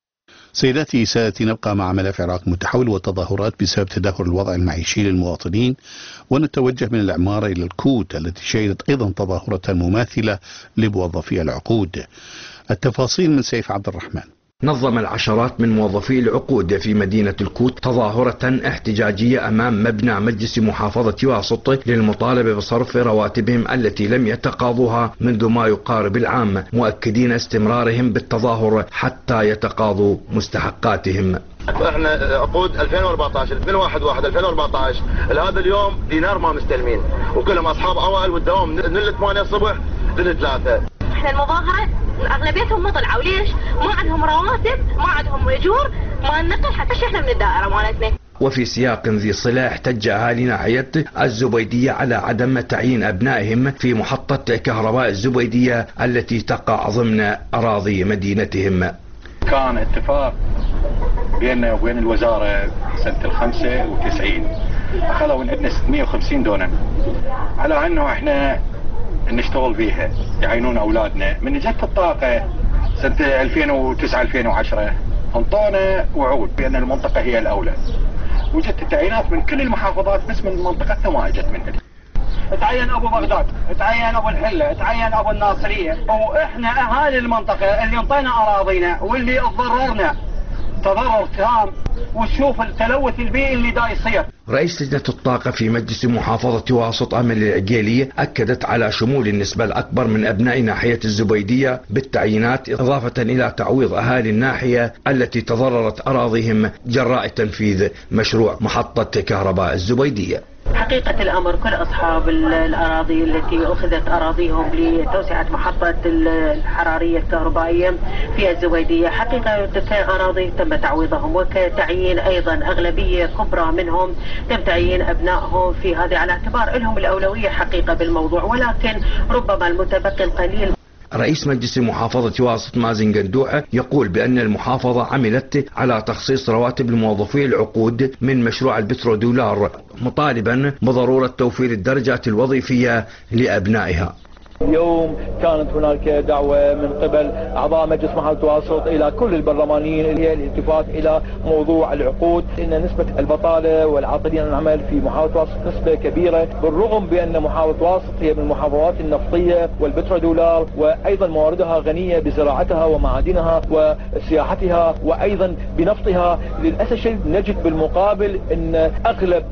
سيداتي سادتي، نبقى مع ملف عراق متحول والتظاهرات بسبب تدهور الوضع المعيشي للمواطنين، ونتوجه من العمارة إلى الكوت التي شهدت أيضا تظاهرة مماثلة لموظفي العقود. التفاصيل من سيف عبد الرحمن. نظم العشرات من موظفي العقود في مدينة الكوت تظاهرة احتجاجية أمام مبنى مجلس محافظة واسط للمطالبة بصرف رواتبهم التي لم يتقاضوها منذ ما يقارب العام، مؤكدين استمرارهم بالتظاهر حتى يتقاضوا مستحقاتهم. احنا عقود ألفين وأربعة عشر من واحد واحد ألفين وأربعة عشر لهذا اليوم دينار ما مستلمين، وكلهم أصحاب عوائل والدوام من الثمانية الصبح للثلاثة. احنا المظاهرة اغلبيتهم ما طلعوا، ليش؟ ما عندهم رواتب، ما عندهم اجور، ما ننقل حتى احنا من الدائرة مالتنا. وفي سياق ذي صلة احتج أهالي ناحية الزبيدية على عدم تعيين أبنائهم في محطة كهرباء الزبيدية التي تقع ضمن أراضي مدينتهم. كان اتفاق بيننا وبين الوزارة سنة الخمسة وتسعين، أخذوا عندنا ستمئة وخمسين دونم على أنه احنا نشتغل فيها، يعينون أولادنا. من جت الطاقة سنة ألفين وتسعة ألفين وعشرة انطونا وعود بأن المنطقة هي الأولى، وجت التعيينات من كل المحافظات بس من منطقتنا ما اجت منها. تعين ابو بغداد، تعين ابو الحله، تعين ابو الناصريه، واحنا اهالي المنطقه اللي انطينا اراضينا واللي تضررنا تضرر تام، وتشوف التلوث البيئي اللي دا يصير. رئيس لجنة الطاقة في مجلس محافظة واسط أمل العقيلية أكدت على شمول النسبة الأكبر من أبناء ناحية الزبيدية بالتعيينات، إضافة إلى تعويض أهالي الناحية التي تضررت أراضيهم جراء تنفيذ مشروع محطة كهرباء الزبيدية. حقيقة الأمر كل أصحاب الأراضي التي أخذت أراضيهم لتوسعة محطة الحرارية الكهربائية في الزبيدية حقيقة كأراضي تم تعويضهم، وكتعيين أيضا أغلبية كبرى منهم تم تعيين أبنائهم في هذه على اعتبار لهم الأولوية حقيقة بالموضوع، ولكن ربما المتبقي القليل. رئيس مجلس محافظة واسط مازن قندوحة يقول بأن المحافظة عملت على تخصيص رواتب الموظفي العقود من مشروع البترودولار، مطالبا بضرورة توفير الدرجات الوظيفية لأبنائها. اليوم كانت هناك دعوة من قبل أعضاء مجلس محافظة واسط إلى كل البرلمانيين اللي الالتفات إلى موضوع العقود، إن نسبة البطالة والعاطلين عن العمل في محافظة واسط نسبة كبيرة، بالرغم بأن محافظة واسط هي من المحافظات النفطية والبترودولار، وأيضا مواردها غنية بزراعتها ومعادنها وسياحتها وأيضا بنفطها. للأسف الشديد نجد بالمقابل أن أغلب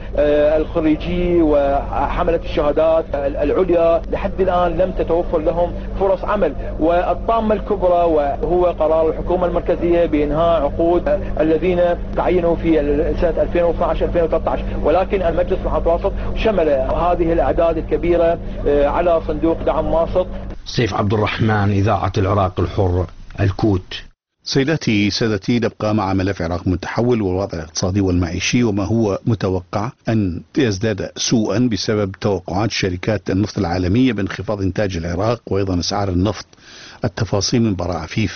الخريجي وحملة الشهادات العليا لحد الآن لم تتوفر لهم فرص عمل، والطامة الكبرى وهو قرار الحكومة المركزية بإنهاء عقود الذين تعينوا في سنة ألفين واثني عشر ألفين وثلاثة عشر، ولكن المجلس محافظة واسط شمل هذه الأعداد الكبيرة على صندوق دعم واسط. سيف عبد الرحمن، إذاعة العراق الحر، الكوت. سيداتي سادتي، نبقى مع ملف عراق متحول والوضع الاقتصادي والمعيشي، وما هو متوقع أن يزداد سوءا بسبب توقعات شركات النفط العالمية بانخفاض إنتاج العراق وأيضا أسعار النفط. التفاصيل من براء عفيف.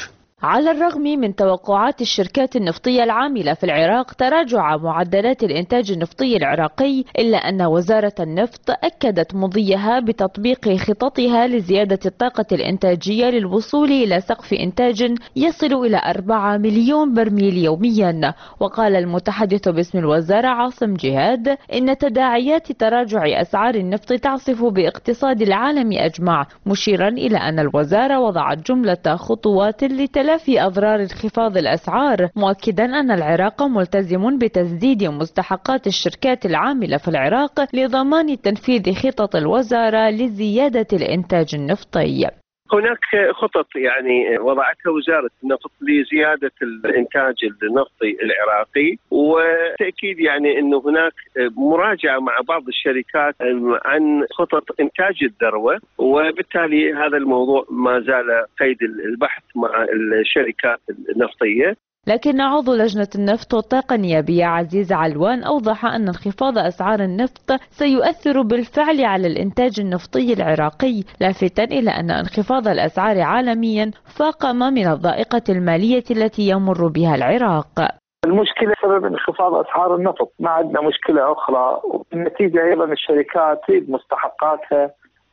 على الرغم من توقعات الشركات النفطية العاملة في العراق تراجع معدلات الإنتاج النفطي العراقي، إلا أن وزارة النفط أكدت مضيها بتطبيق خططها لزيادة الطاقة الإنتاجية للوصول إلى سقف إنتاج يصل إلى أربعة مليون برميل يوميا. وقال المتحدث باسم الوزارة عاصم جهاد إن تداعيات تراجع أسعار النفط تعصف باقتصاد العالم أجمع، مشيرا إلى أن الوزارة وضعت جملة خطوات لتلافي في أضرار انخفاض الأسعار، مؤكدا أن العراق ملتزم بتسديد مستحقات الشركات العاملة في العراق لضمان تنفيذ خطط الوزارة لزيادة الإنتاج النفطي. هناك خطط يعني وضعتها وزارة النفط لزيادة الإنتاج النفطي العراقي، وتأكيد يعني أنه هناك مراجعة مع بعض الشركات عن خطط إنتاج الذروة، وبالتالي هذا الموضوع ما زال قيد البحث مع الشركات النفطية. لكن عضو لجنة النفط والطاقة النيابية عزيز علوان أوضح أن انخفاض أسعار النفط سيؤثر بالفعل على الإنتاج النفطي العراقي، لافتا إلى أن انخفاض الأسعار عالميا فاقم من الضائقة المالية التي يمر بها العراق. المشكلة سبب انخفاض أسعار النفط، ما عندنا مشكلة أخرى، وبالنتيجة أيضا الشركات تريد مستحقاتها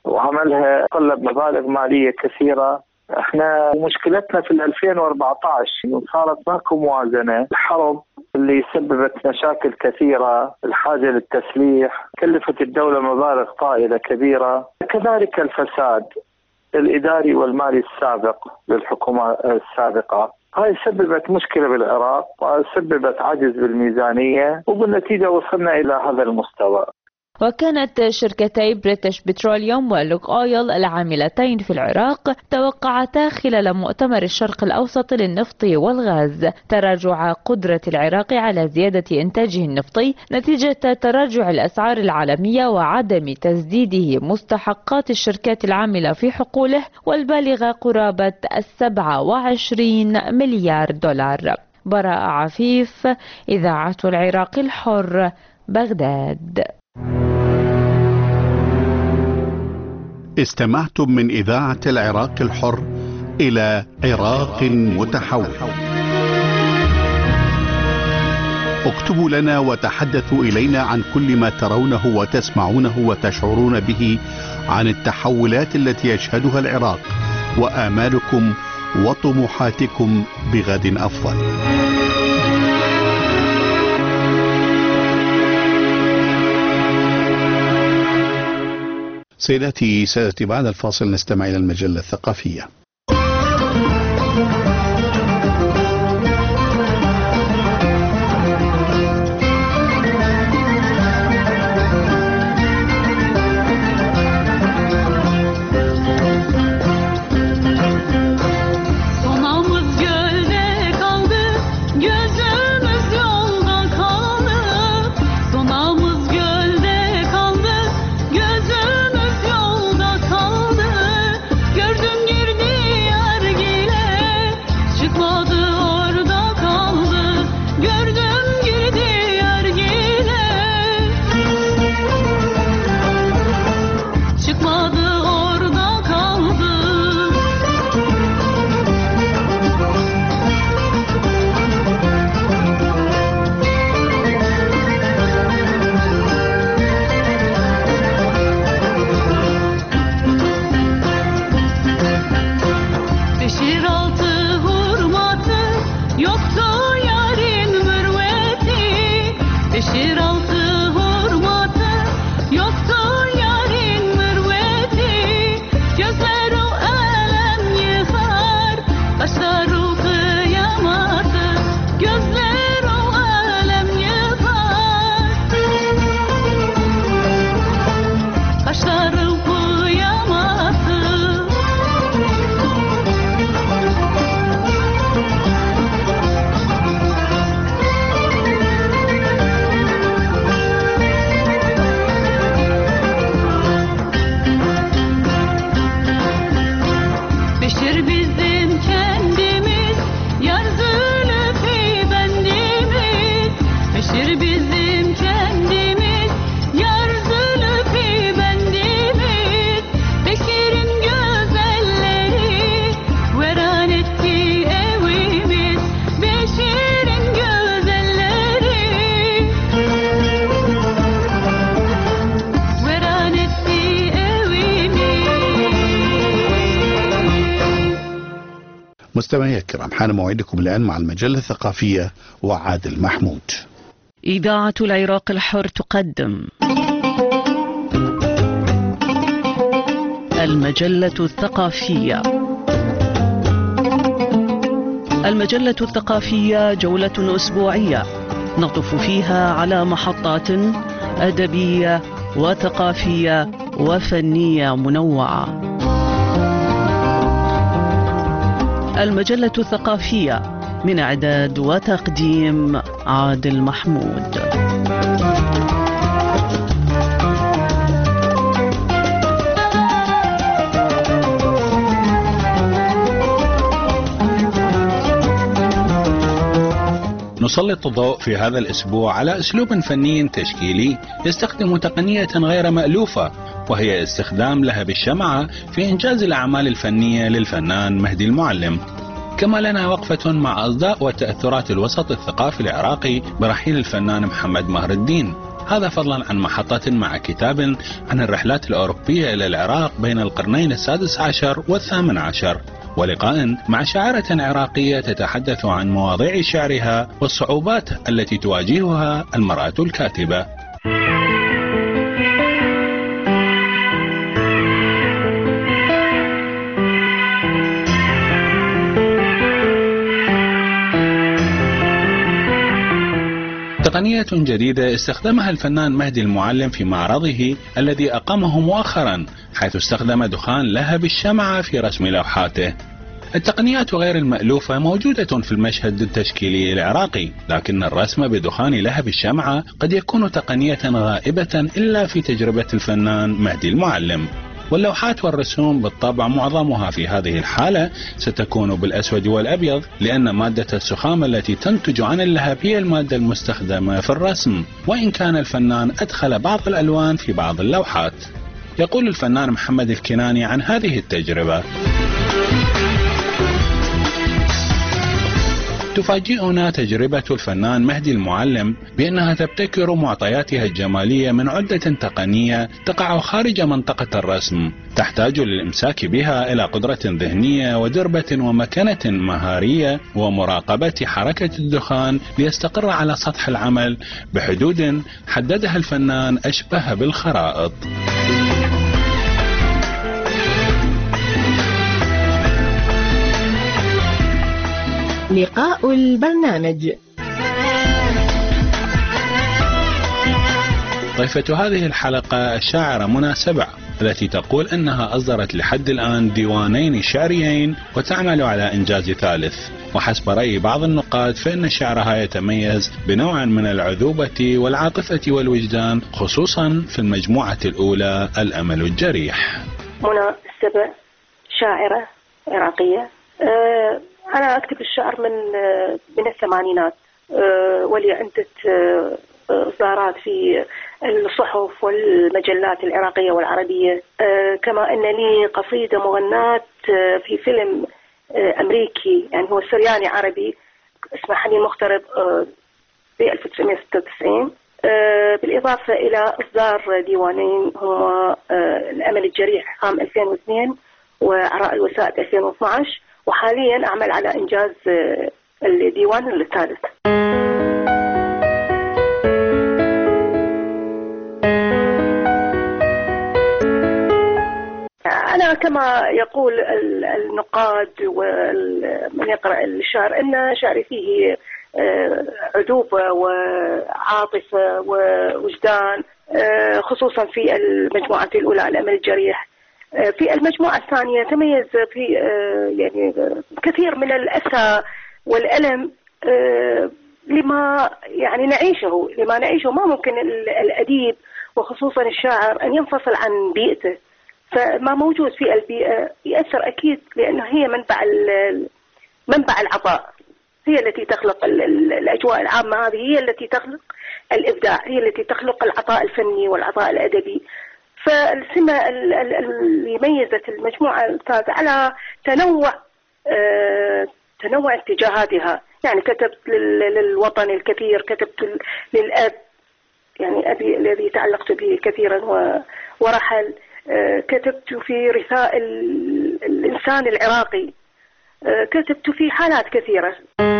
وعملها طلب مبالغ مالية كثيرة. احنا مشكلتنا في ألفين وأربعة عشر صارت ماكو موازنة، الحرب اللي سببت مشاكل كثيرة، الحاجة للتسليح، كلفت الدولة مبالغ طائلة كبيرة، كذلك الفساد الإداري والمالي السابق للحكومة السابقة. هاي سببت مشكلة بالعراق وسببت عجز بالميزانية، وبالنتيجة وصلنا إلى هذا المستوى. وكانت شركتي بريتش بتروليوم ولوك أويل العاملتين في العراق توقعتا خلال مؤتمر الشرق الأوسط للنفط والغاز تراجع قدرة العراق على زيادة إنتاجه النفطي نتيجة تراجع الأسعار العالمية وعدم تسديده مستحقات الشركات العاملة في حقوله والبالغة قرابة السبعة وعشرين مليار دولار. براء عفيف، إذاعة العراق الحر، بغداد. استمعتم من إذاعة العراق الحر إلى عراق متحول. اكتبوا لنا وتحدثوا إلينا عن كل ما ترونه وتسمعونه وتشعرون به عن التحولات التي يشهدها العراق وآمالكم وطموحاتكم بغد أفضل. سيداتي سادتي، بعد الفاصل نستمع إلى المجلة الثقافية. Gördüm girdi مستمعي الكرام، حان موعدكم الآن مع المجلة الثقافية وعادل محمود. إذاعة العراق الحر تقدم المجلة الثقافية. المجلة الثقافية جولة أسبوعية نطف فيها على محطات أدبية وثقافية وفنية منوعة. المجلة الثقافية من إعداد وتقديم عادل محمود. نسلط الضوء في هذا الأسبوع على أسلوب فني تشكيلي يستخدم تقنية غير مألوفة، وهي استخدام لهب الشمعة في إنجاز الأعمال الفنية للفنان مهدي المعلم. كما لنا وقفة مع أصداء وتأثرات الوسط الثقافي العراقي برحيل الفنان محمد ماهر الدين، هذا فضلا عن محطة مع كتاب عن الرحلات الأوروبية إلى العراق بين القرنين السادس عشر والثامن عشر، ولقاء مع شاعرة عراقية تتحدث عن مواضيع شعرها والصعوبات التي تواجهها المرأة الكاتبة. تقنية جديدة استخدمها الفنان مهدي المعلم في معرضه الذي أقامه مؤخرا، حيث استخدم دخان لهب الشمعة في رسم لوحاته. التقنيات غير المألوفة موجودة في المشهد التشكيلي العراقي، لكن الرسم بدخان لهب الشمعة قد يكون تقنية غائبة إلا في تجربة الفنان مهدي المعلم. واللوحات والرسوم بالطبع معظمها في هذه الحالة ستكون بالأسود والأبيض، لأن مادة السخام التي تنتج عن اللهب هي المادة المستخدمة في الرسم، وإن كان الفنان أدخل بعض الألوان في بعض اللوحات. يقول الفنان محمد الكناني عن هذه التجربة: تفاجئنا تجربة الفنان مهدي المعلم بأنها تبتكر معطياتها الجمالية من عدة تقنية تقع خارج منطقة الرسم، تحتاج للإمساك بها إلى قدرة ذهنية ودربة ومكانة مهارية ومراقبة حركة الدخان ليستقر على سطح العمل بحدود حددها الفنان أشبه بالخرائط. لقاء البرنامج. ضيفة هذه الحلقة الشاعرة منى سبع، التي تقول أنها أصدرت لحد الآن ديوانين شعريين وتعمل على إنجاز ثالث، وحسب رأي بعض النقاد فإن شعرها يتميز بنوع من العذوبة والعاطفة والوجدان، خصوصا في المجموعة الأولى الأمل الجريح. منى سبع شاعرة عراقية. أه أنا أكتب الشعر من من الثمانينات، ولي عدة إصدارات في الصحف والمجلات العراقية والعربية، كما أن لي قصيدة مغناة في فيلم أمريكي، يعني هو سرياني عربي اسمه حنين مغترب في ألف وتسعمائة وستة وتسعين، بالإضافة إلى إصدار ديوانين هما الأمل الجريح عام ألفين واثنين وعراء الوسائد ألفين واثني عشر، وحاليا أعمل على إنجاز الديوان الثالث. أنا كما يقول النقاد ومن يقرأ الشعر أن شعري فيه عذوبة وعاطفة ووجدان، خصوصا في المجموعة الأولى الأمل الجريح. في المجموعة الثانية تميز في يعني كثير من الأسى والألم لما يعني نعيشه لما نعيشه ما ممكن الأديب وخصوصا الشاعر أن ينفصل عن بيئته، فما موجود في البيئة يأثر أكيد، لأنه هي منبع منبع العطاء، هي التي تخلق الأجواء العامة، هذه هي التي تخلق الإبداع، هي التي تخلق العطاء الفني والعطاء الأدبي. فالسمة اللي ميزت المجموعة الثالثة على تنوع آه تنوع اتجاهاتها، يعني كتبت للوطن الكثير، كتبت للأب يعني أبي الذي تعلقت به كثيرا ورحل، آه كتبت في رثاء الإنسان العراقي، كتبت في حالات كثيرة.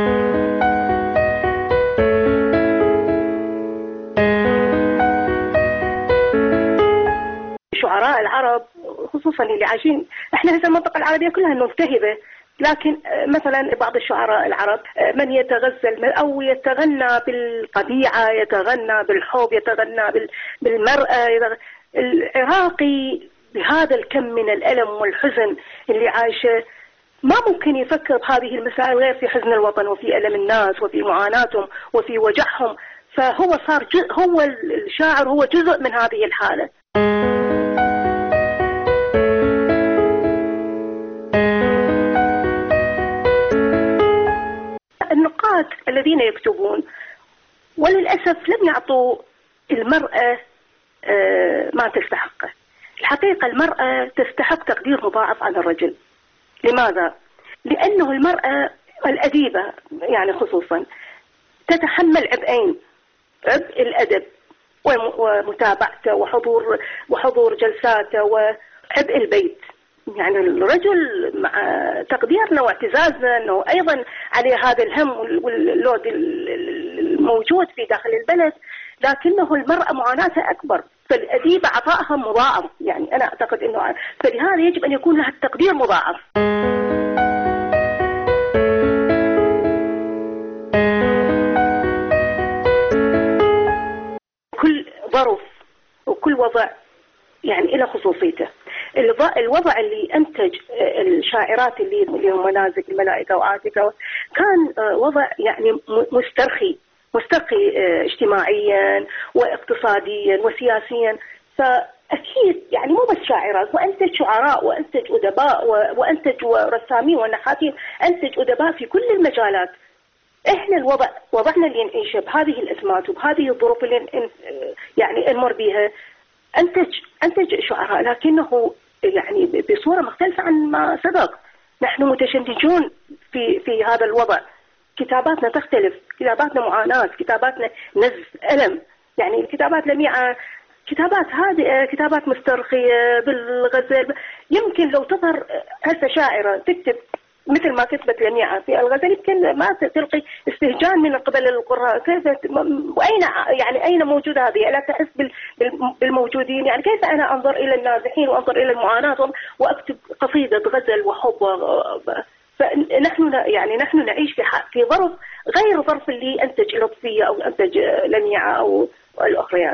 شعراء العرب خصوصا اللي عايشين، احنا هسه المنطقة العربية كلها ملتهبة، لكن مثلا بعض الشعراء العرب من يتغزل أو يتغنى بالطبيعة، يتغنى بالحب، يتغنى بالمرأة. العراقي بهذا الكم من الألم والحزن اللي عايشه ما ممكن يفكر بهذه المسائل غير في حزن الوطن وفي ألم الناس وفي معاناتهم وفي وجعهم، فهو صار جزء، هو الشاعر هو جزء من هذه الحالة. النقاد الذين يكتبون وللأسف لم يعطوا المرأة ما تستحقه. الحقيقة المرأة تستحق تقدير مضاعف عن الرجل. لماذا؟ لأنه المرأة الأديبة يعني خصوصا تتحمل عبئين، عبء الأدب ومتابعته وحضور وحضور جلساته وعبء البيت. يعني الرجل مع تقديرنا واعتزازنا أنه أيضا عليه هذا الهم واللود الموجود في داخل البلد، لكنه المرأة معاناتها أكبر، فالأديبة عطائها مضاعف. يعني أنا أعتقد أنه فلهذا يجب أن يكون لها التقدير مضاعف. كل ظرف وكل وضع يعني إلى خصوصيته. الوضع اللي أنتج الشاعرات اللي اللي هم نازك الملائكة وعاتكة كان وضع يعني مسترخي مسترخي اجتماعيا واقتصاديا وسياسيا. فأكيد يعني مو بس شاعرات، وأنتج شعراء وأنتج أدباء وأنتج رسامين ونحاتين، أنتج أدباء في كل المجالات. إحنا الوضع وضعنا اللي نعيشه بهذه الأزمات وبهذه الظروف اللي يعني نمر بها أنتج أنتج شعراء، لكنه يعني بصورة مختلفة عن ما سبق. نحن متشنجون في في هذا الوضع، كتاباتنا تختلف، كتاباتنا معاناة، كتاباتنا نزف ألم. يعني الكتابات لميعة، كتابات هادئة، كتابات مسترخية بالغزل. يمكن لو تظهر هسه شاعرة تكتب مثل ما كتبت لميعة في الغزل يمكن ما تلقي استهجان من قبل القراء. كيف وأين يعني أين موجودة هذه؟ ألا تحس بالموجودين؟ يعني كيف أنا أنظر إلى النازحين وأنظر إلى المعاناة وأكتب قصيدة غزل وحب؟ فنحن يعني نحن نعيش في في ظرف غير ظرف اللي أنتج لطفية أو أنتج لميعة أو الأخريات.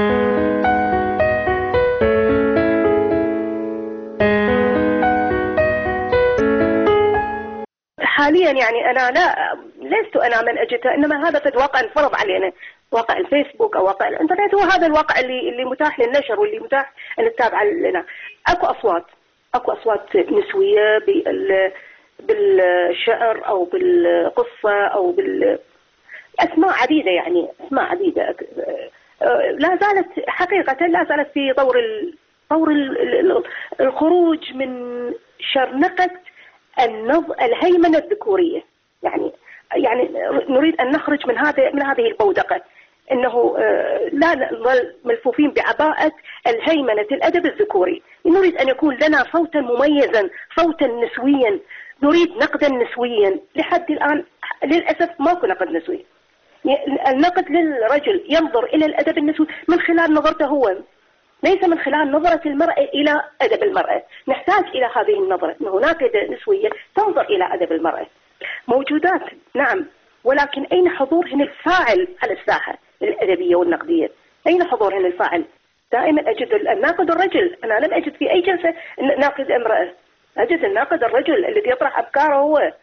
حاليا يعني أنا لا لست أنا من أجدها، إنما هذا في واقع انفرض علينا، واقع الفيسبوك أو واقع الإنترنت، هو هذا الواقع اللي اللي متاح للنشر واللي متاح أن نتابع لنا. أكو أصوات أكو أصوات نسوية بال بالشعر أو بالقصة أو بالأسماء عديدة، يعني أسماء عديدة لا زالت حقيقة لا زالت في طور ال... طور ال... الخروج من شرنقة النظ الهيمنة الذكورية. يعني يعني نريد أن نخرج من هذا من هذه البودقة، إنه لا نظل ملفوفين بعباءة الهيمنة الأدب الذكوري. نريد أن يكون لنا صوتا مميزا، صوتا نسويا، نريد نقدا نسويا. لحد الآن للأسف ماكو نقد نسوي. النقد للرجل ينظر إلى الأدب النسوي من خلال نظرته هو، ليس من خلال نظرة المرأة إلى أدب المرأة. نحتاج إلى هذه النظرة، أن هناك نسوية تنظر إلى أدب المرأة. موجودات نعم، ولكن أين حضورهن الفاعل على الساحة الأدبية والنقدية؟ أين حضورهن الفاعل؟ دائما أجد الناقد الرجل، أنا لم أجد في أي جلسة ناقد امرأة، أجد الناقد الرجل الذي يطرح أفكاره هو.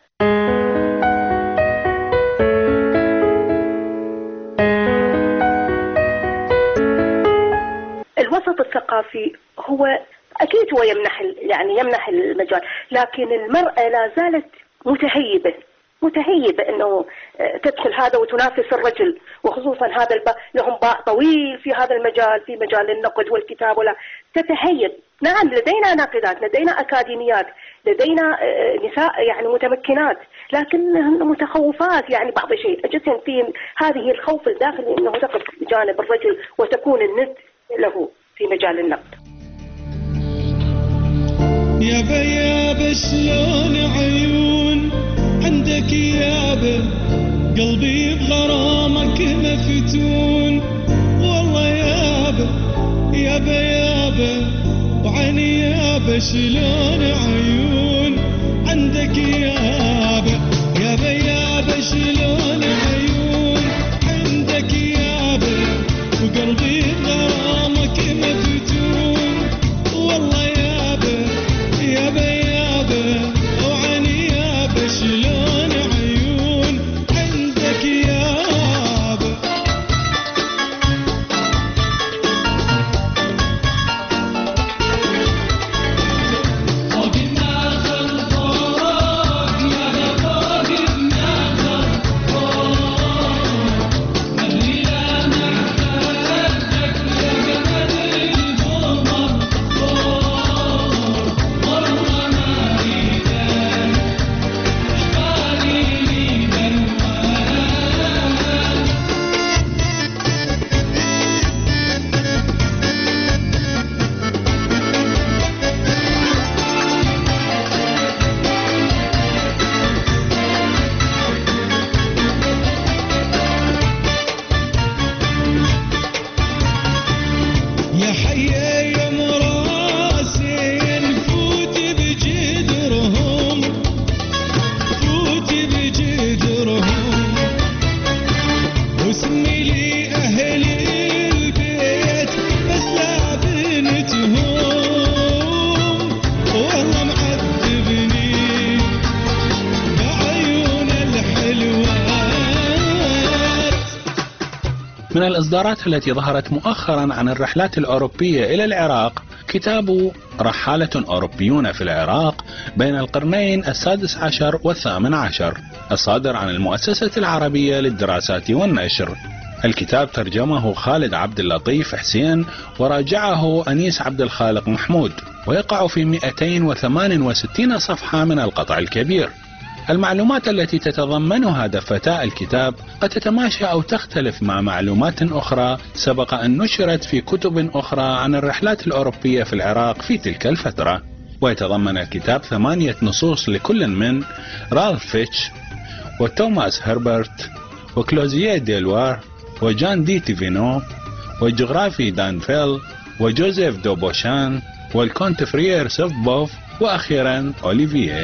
الوسط الثقافي هو أكيد هو يمنح يعني يمنح المجال، لكن المرأة لا زالت متهيبة متهيبة أنه تدخل هذا وتنافس الرجل، وخصوصا هذا الب... لهم باع طويل في هذا المجال، في مجال النقد والكتاب، ولا تتهيب. نعم لدينا ناقدات، لدينا أكاديميات، لدينا نساء يعني متمكنات، لكن متخوفات يعني بعض الشيء. أجدهم في هذه الخوف الداخلي أنه تقف بجانب الرجل وتكون الند له في مجال النقد. يابا يابا شلون عيون عندك يابا قلبي بغرامك مفتون والله يابا يابا يابا وعيني يابا شلون عيون عندك يابا يابا يابا شلون عيون عندك يابا وقلبي بغرامك مفتون والله يابا يابا يابا وعيني يابا شلون عيون عندك يابا. فوق النخل فوق يابا فوق النخل فوق مدري لمع خدك يا قمر القمر فوق والله ما ريدك اشبالي لي بروان. يا حي يا مراسين فوتي بجدرهم فوتي بجدرهم واسمي لي أهل البيت بس لا بنتهم والله معذبني بعيون الحلوات. من الإصدارات التي ظهرت مؤخرا عن الرحلات الأوروبية إلى العراق كتاب رحالة أوروبيون في العراق بين القرنين السادس عشر والثامن عشر، الصادر عن المؤسسة العربية للدراسات والنشر. الكتاب ترجمه خالد عبد اللطيف حسين وراجعه أنيس عبد الخالق محمود، ويقع في مئتين وثمانية وستين صفحة من القطع الكبير. المعلومات التي تتضمنها دفتاء الكتاب قد تتماشى أو تختلف مع معلومات أخرى سبق أن نشرت في كتب أخرى عن الرحلات الأوروبية في العراق في تلك الفترة. ويتضمن الكتاب ثمانية نصوص لكل من رالف فيتش وتوماس هربرت وكلوزيه ديلوار وجان دي تيفينو وجغرافي دانفيل وجوزيف دوبوشان والكونت فريير سوفبوف وأخيرا أوليفيه.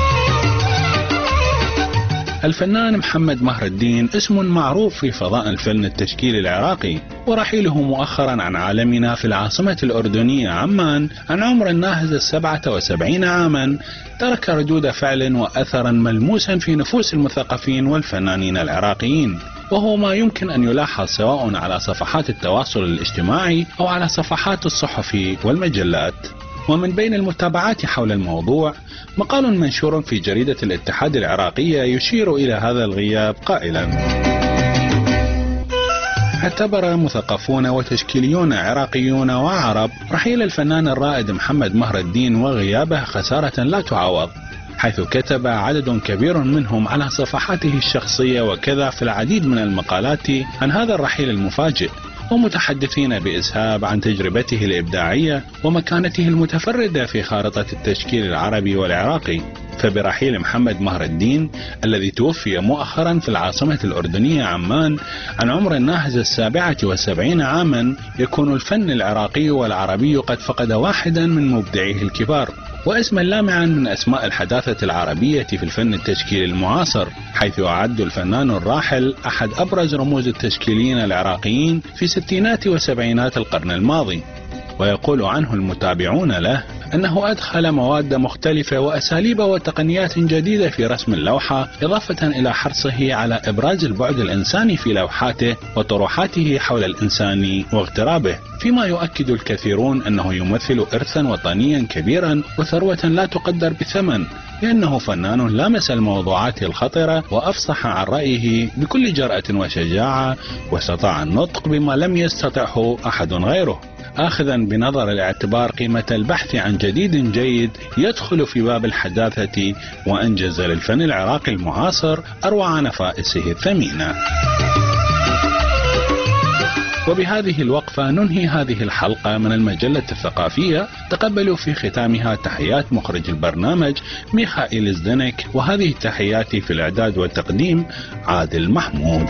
الفنان محمد مهر الدين اسم معروف في فضاء الفن التشكيلي العراقي، ورحيله مؤخرا عن عالمنا في العاصمة الأردنية عمان عن عمر ناهز السبعة وسبعين عاما ترك ردود فعل وأثرا ملموسا في نفوس المثقفين والفنانين العراقيين، وهو ما يمكن أن يلاحظ سواء على صفحات التواصل الاجتماعي أو على صفحات الصحف والمجلات. ومن بين المتابعات حول الموضوع مقال منشور في جريدة الاتحاد العراقية يشير إلى هذا الغياب قائلا: اعتبر مثقفون وتشكيليون عراقيون وعرب رحيل الفنان الرائد محمد مهر الدين وغيابه خسارة لا تعوض، حيث كتب عدد كبير منهم على صفحاته الشخصية وكذا في العديد من المقالات عن هذا الرحيل المفاجئ، ومتحدثين بإسهاب عن تجربته الإبداعية ومكانته المتفردة في خارطة التشكيل العربي والعراقي. فبرحيل محمد مهر الدين الذي توفي مؤخرا في العاصمة الأردنية عمان عن عمر ناهز السابعة وسبعين عاما يكون الفن العراقي والعربي قد فقد واحدا من مبدعيه الكبار، واسما لامعا من أسماء الحداثة العربية في الفن التشكيلي المعاصر، حيث يعد الفنان الراحل أحد أبرز رموز التشكيليين العراقيين في ستينات وسبعينات القرن الماضي. ويقول عنه المتابعون له أنه أدخل مواد مختلفة وأساليب وتقنيات جديدة في رسم اللوحة، إضافة إلى حرصه على إبراز البعد الإنساني في لوحاته وطروحاته حول الإنسان واغترابه، فيما يؤكد الكثيرون أنه يمثل إرثا وطنيا كبيرا وثروة لا تقدر بثمن، لأنه فنان لامس الموضوعات الخطرة وأفصح عن رأيه بكل جرأة وشجاعة، واستطاع النطق بما لم يستطعه أحد غيره، آخذا بنظر الاعتبار قيمة البحث عن جديد جيد يدخل في باب الحداثة، وأنجز للفن العراقي المعاصر أروع نفائسه الثمينة. وبهذه الوقفة ننهي هذه الحلقة من المجلة الثقافية. تقبلوا في ختامها تحيات مخرج البرنامج ميخائيل زدنك، وهذه تحياتي في الإعداد والتقديم عادل محمود.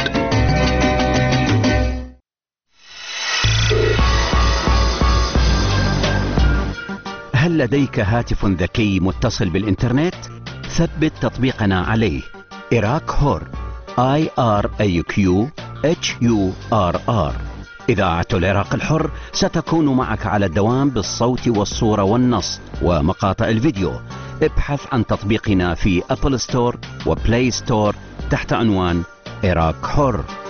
هل لديك هاتف ذكي متصل بالإنترنت؟ ثبت تطبيقنا عليه. إيراك هور آي آر أي كيو إتش يو آر آر. إذاعة العراق الحر ستكون معك على الدوام بالصوت والصورة والنص ومقاطع الفيديو. ابحث عن تطبيقنا في أبل ستور وبلاي ستور تحت عنوان إيراك حر.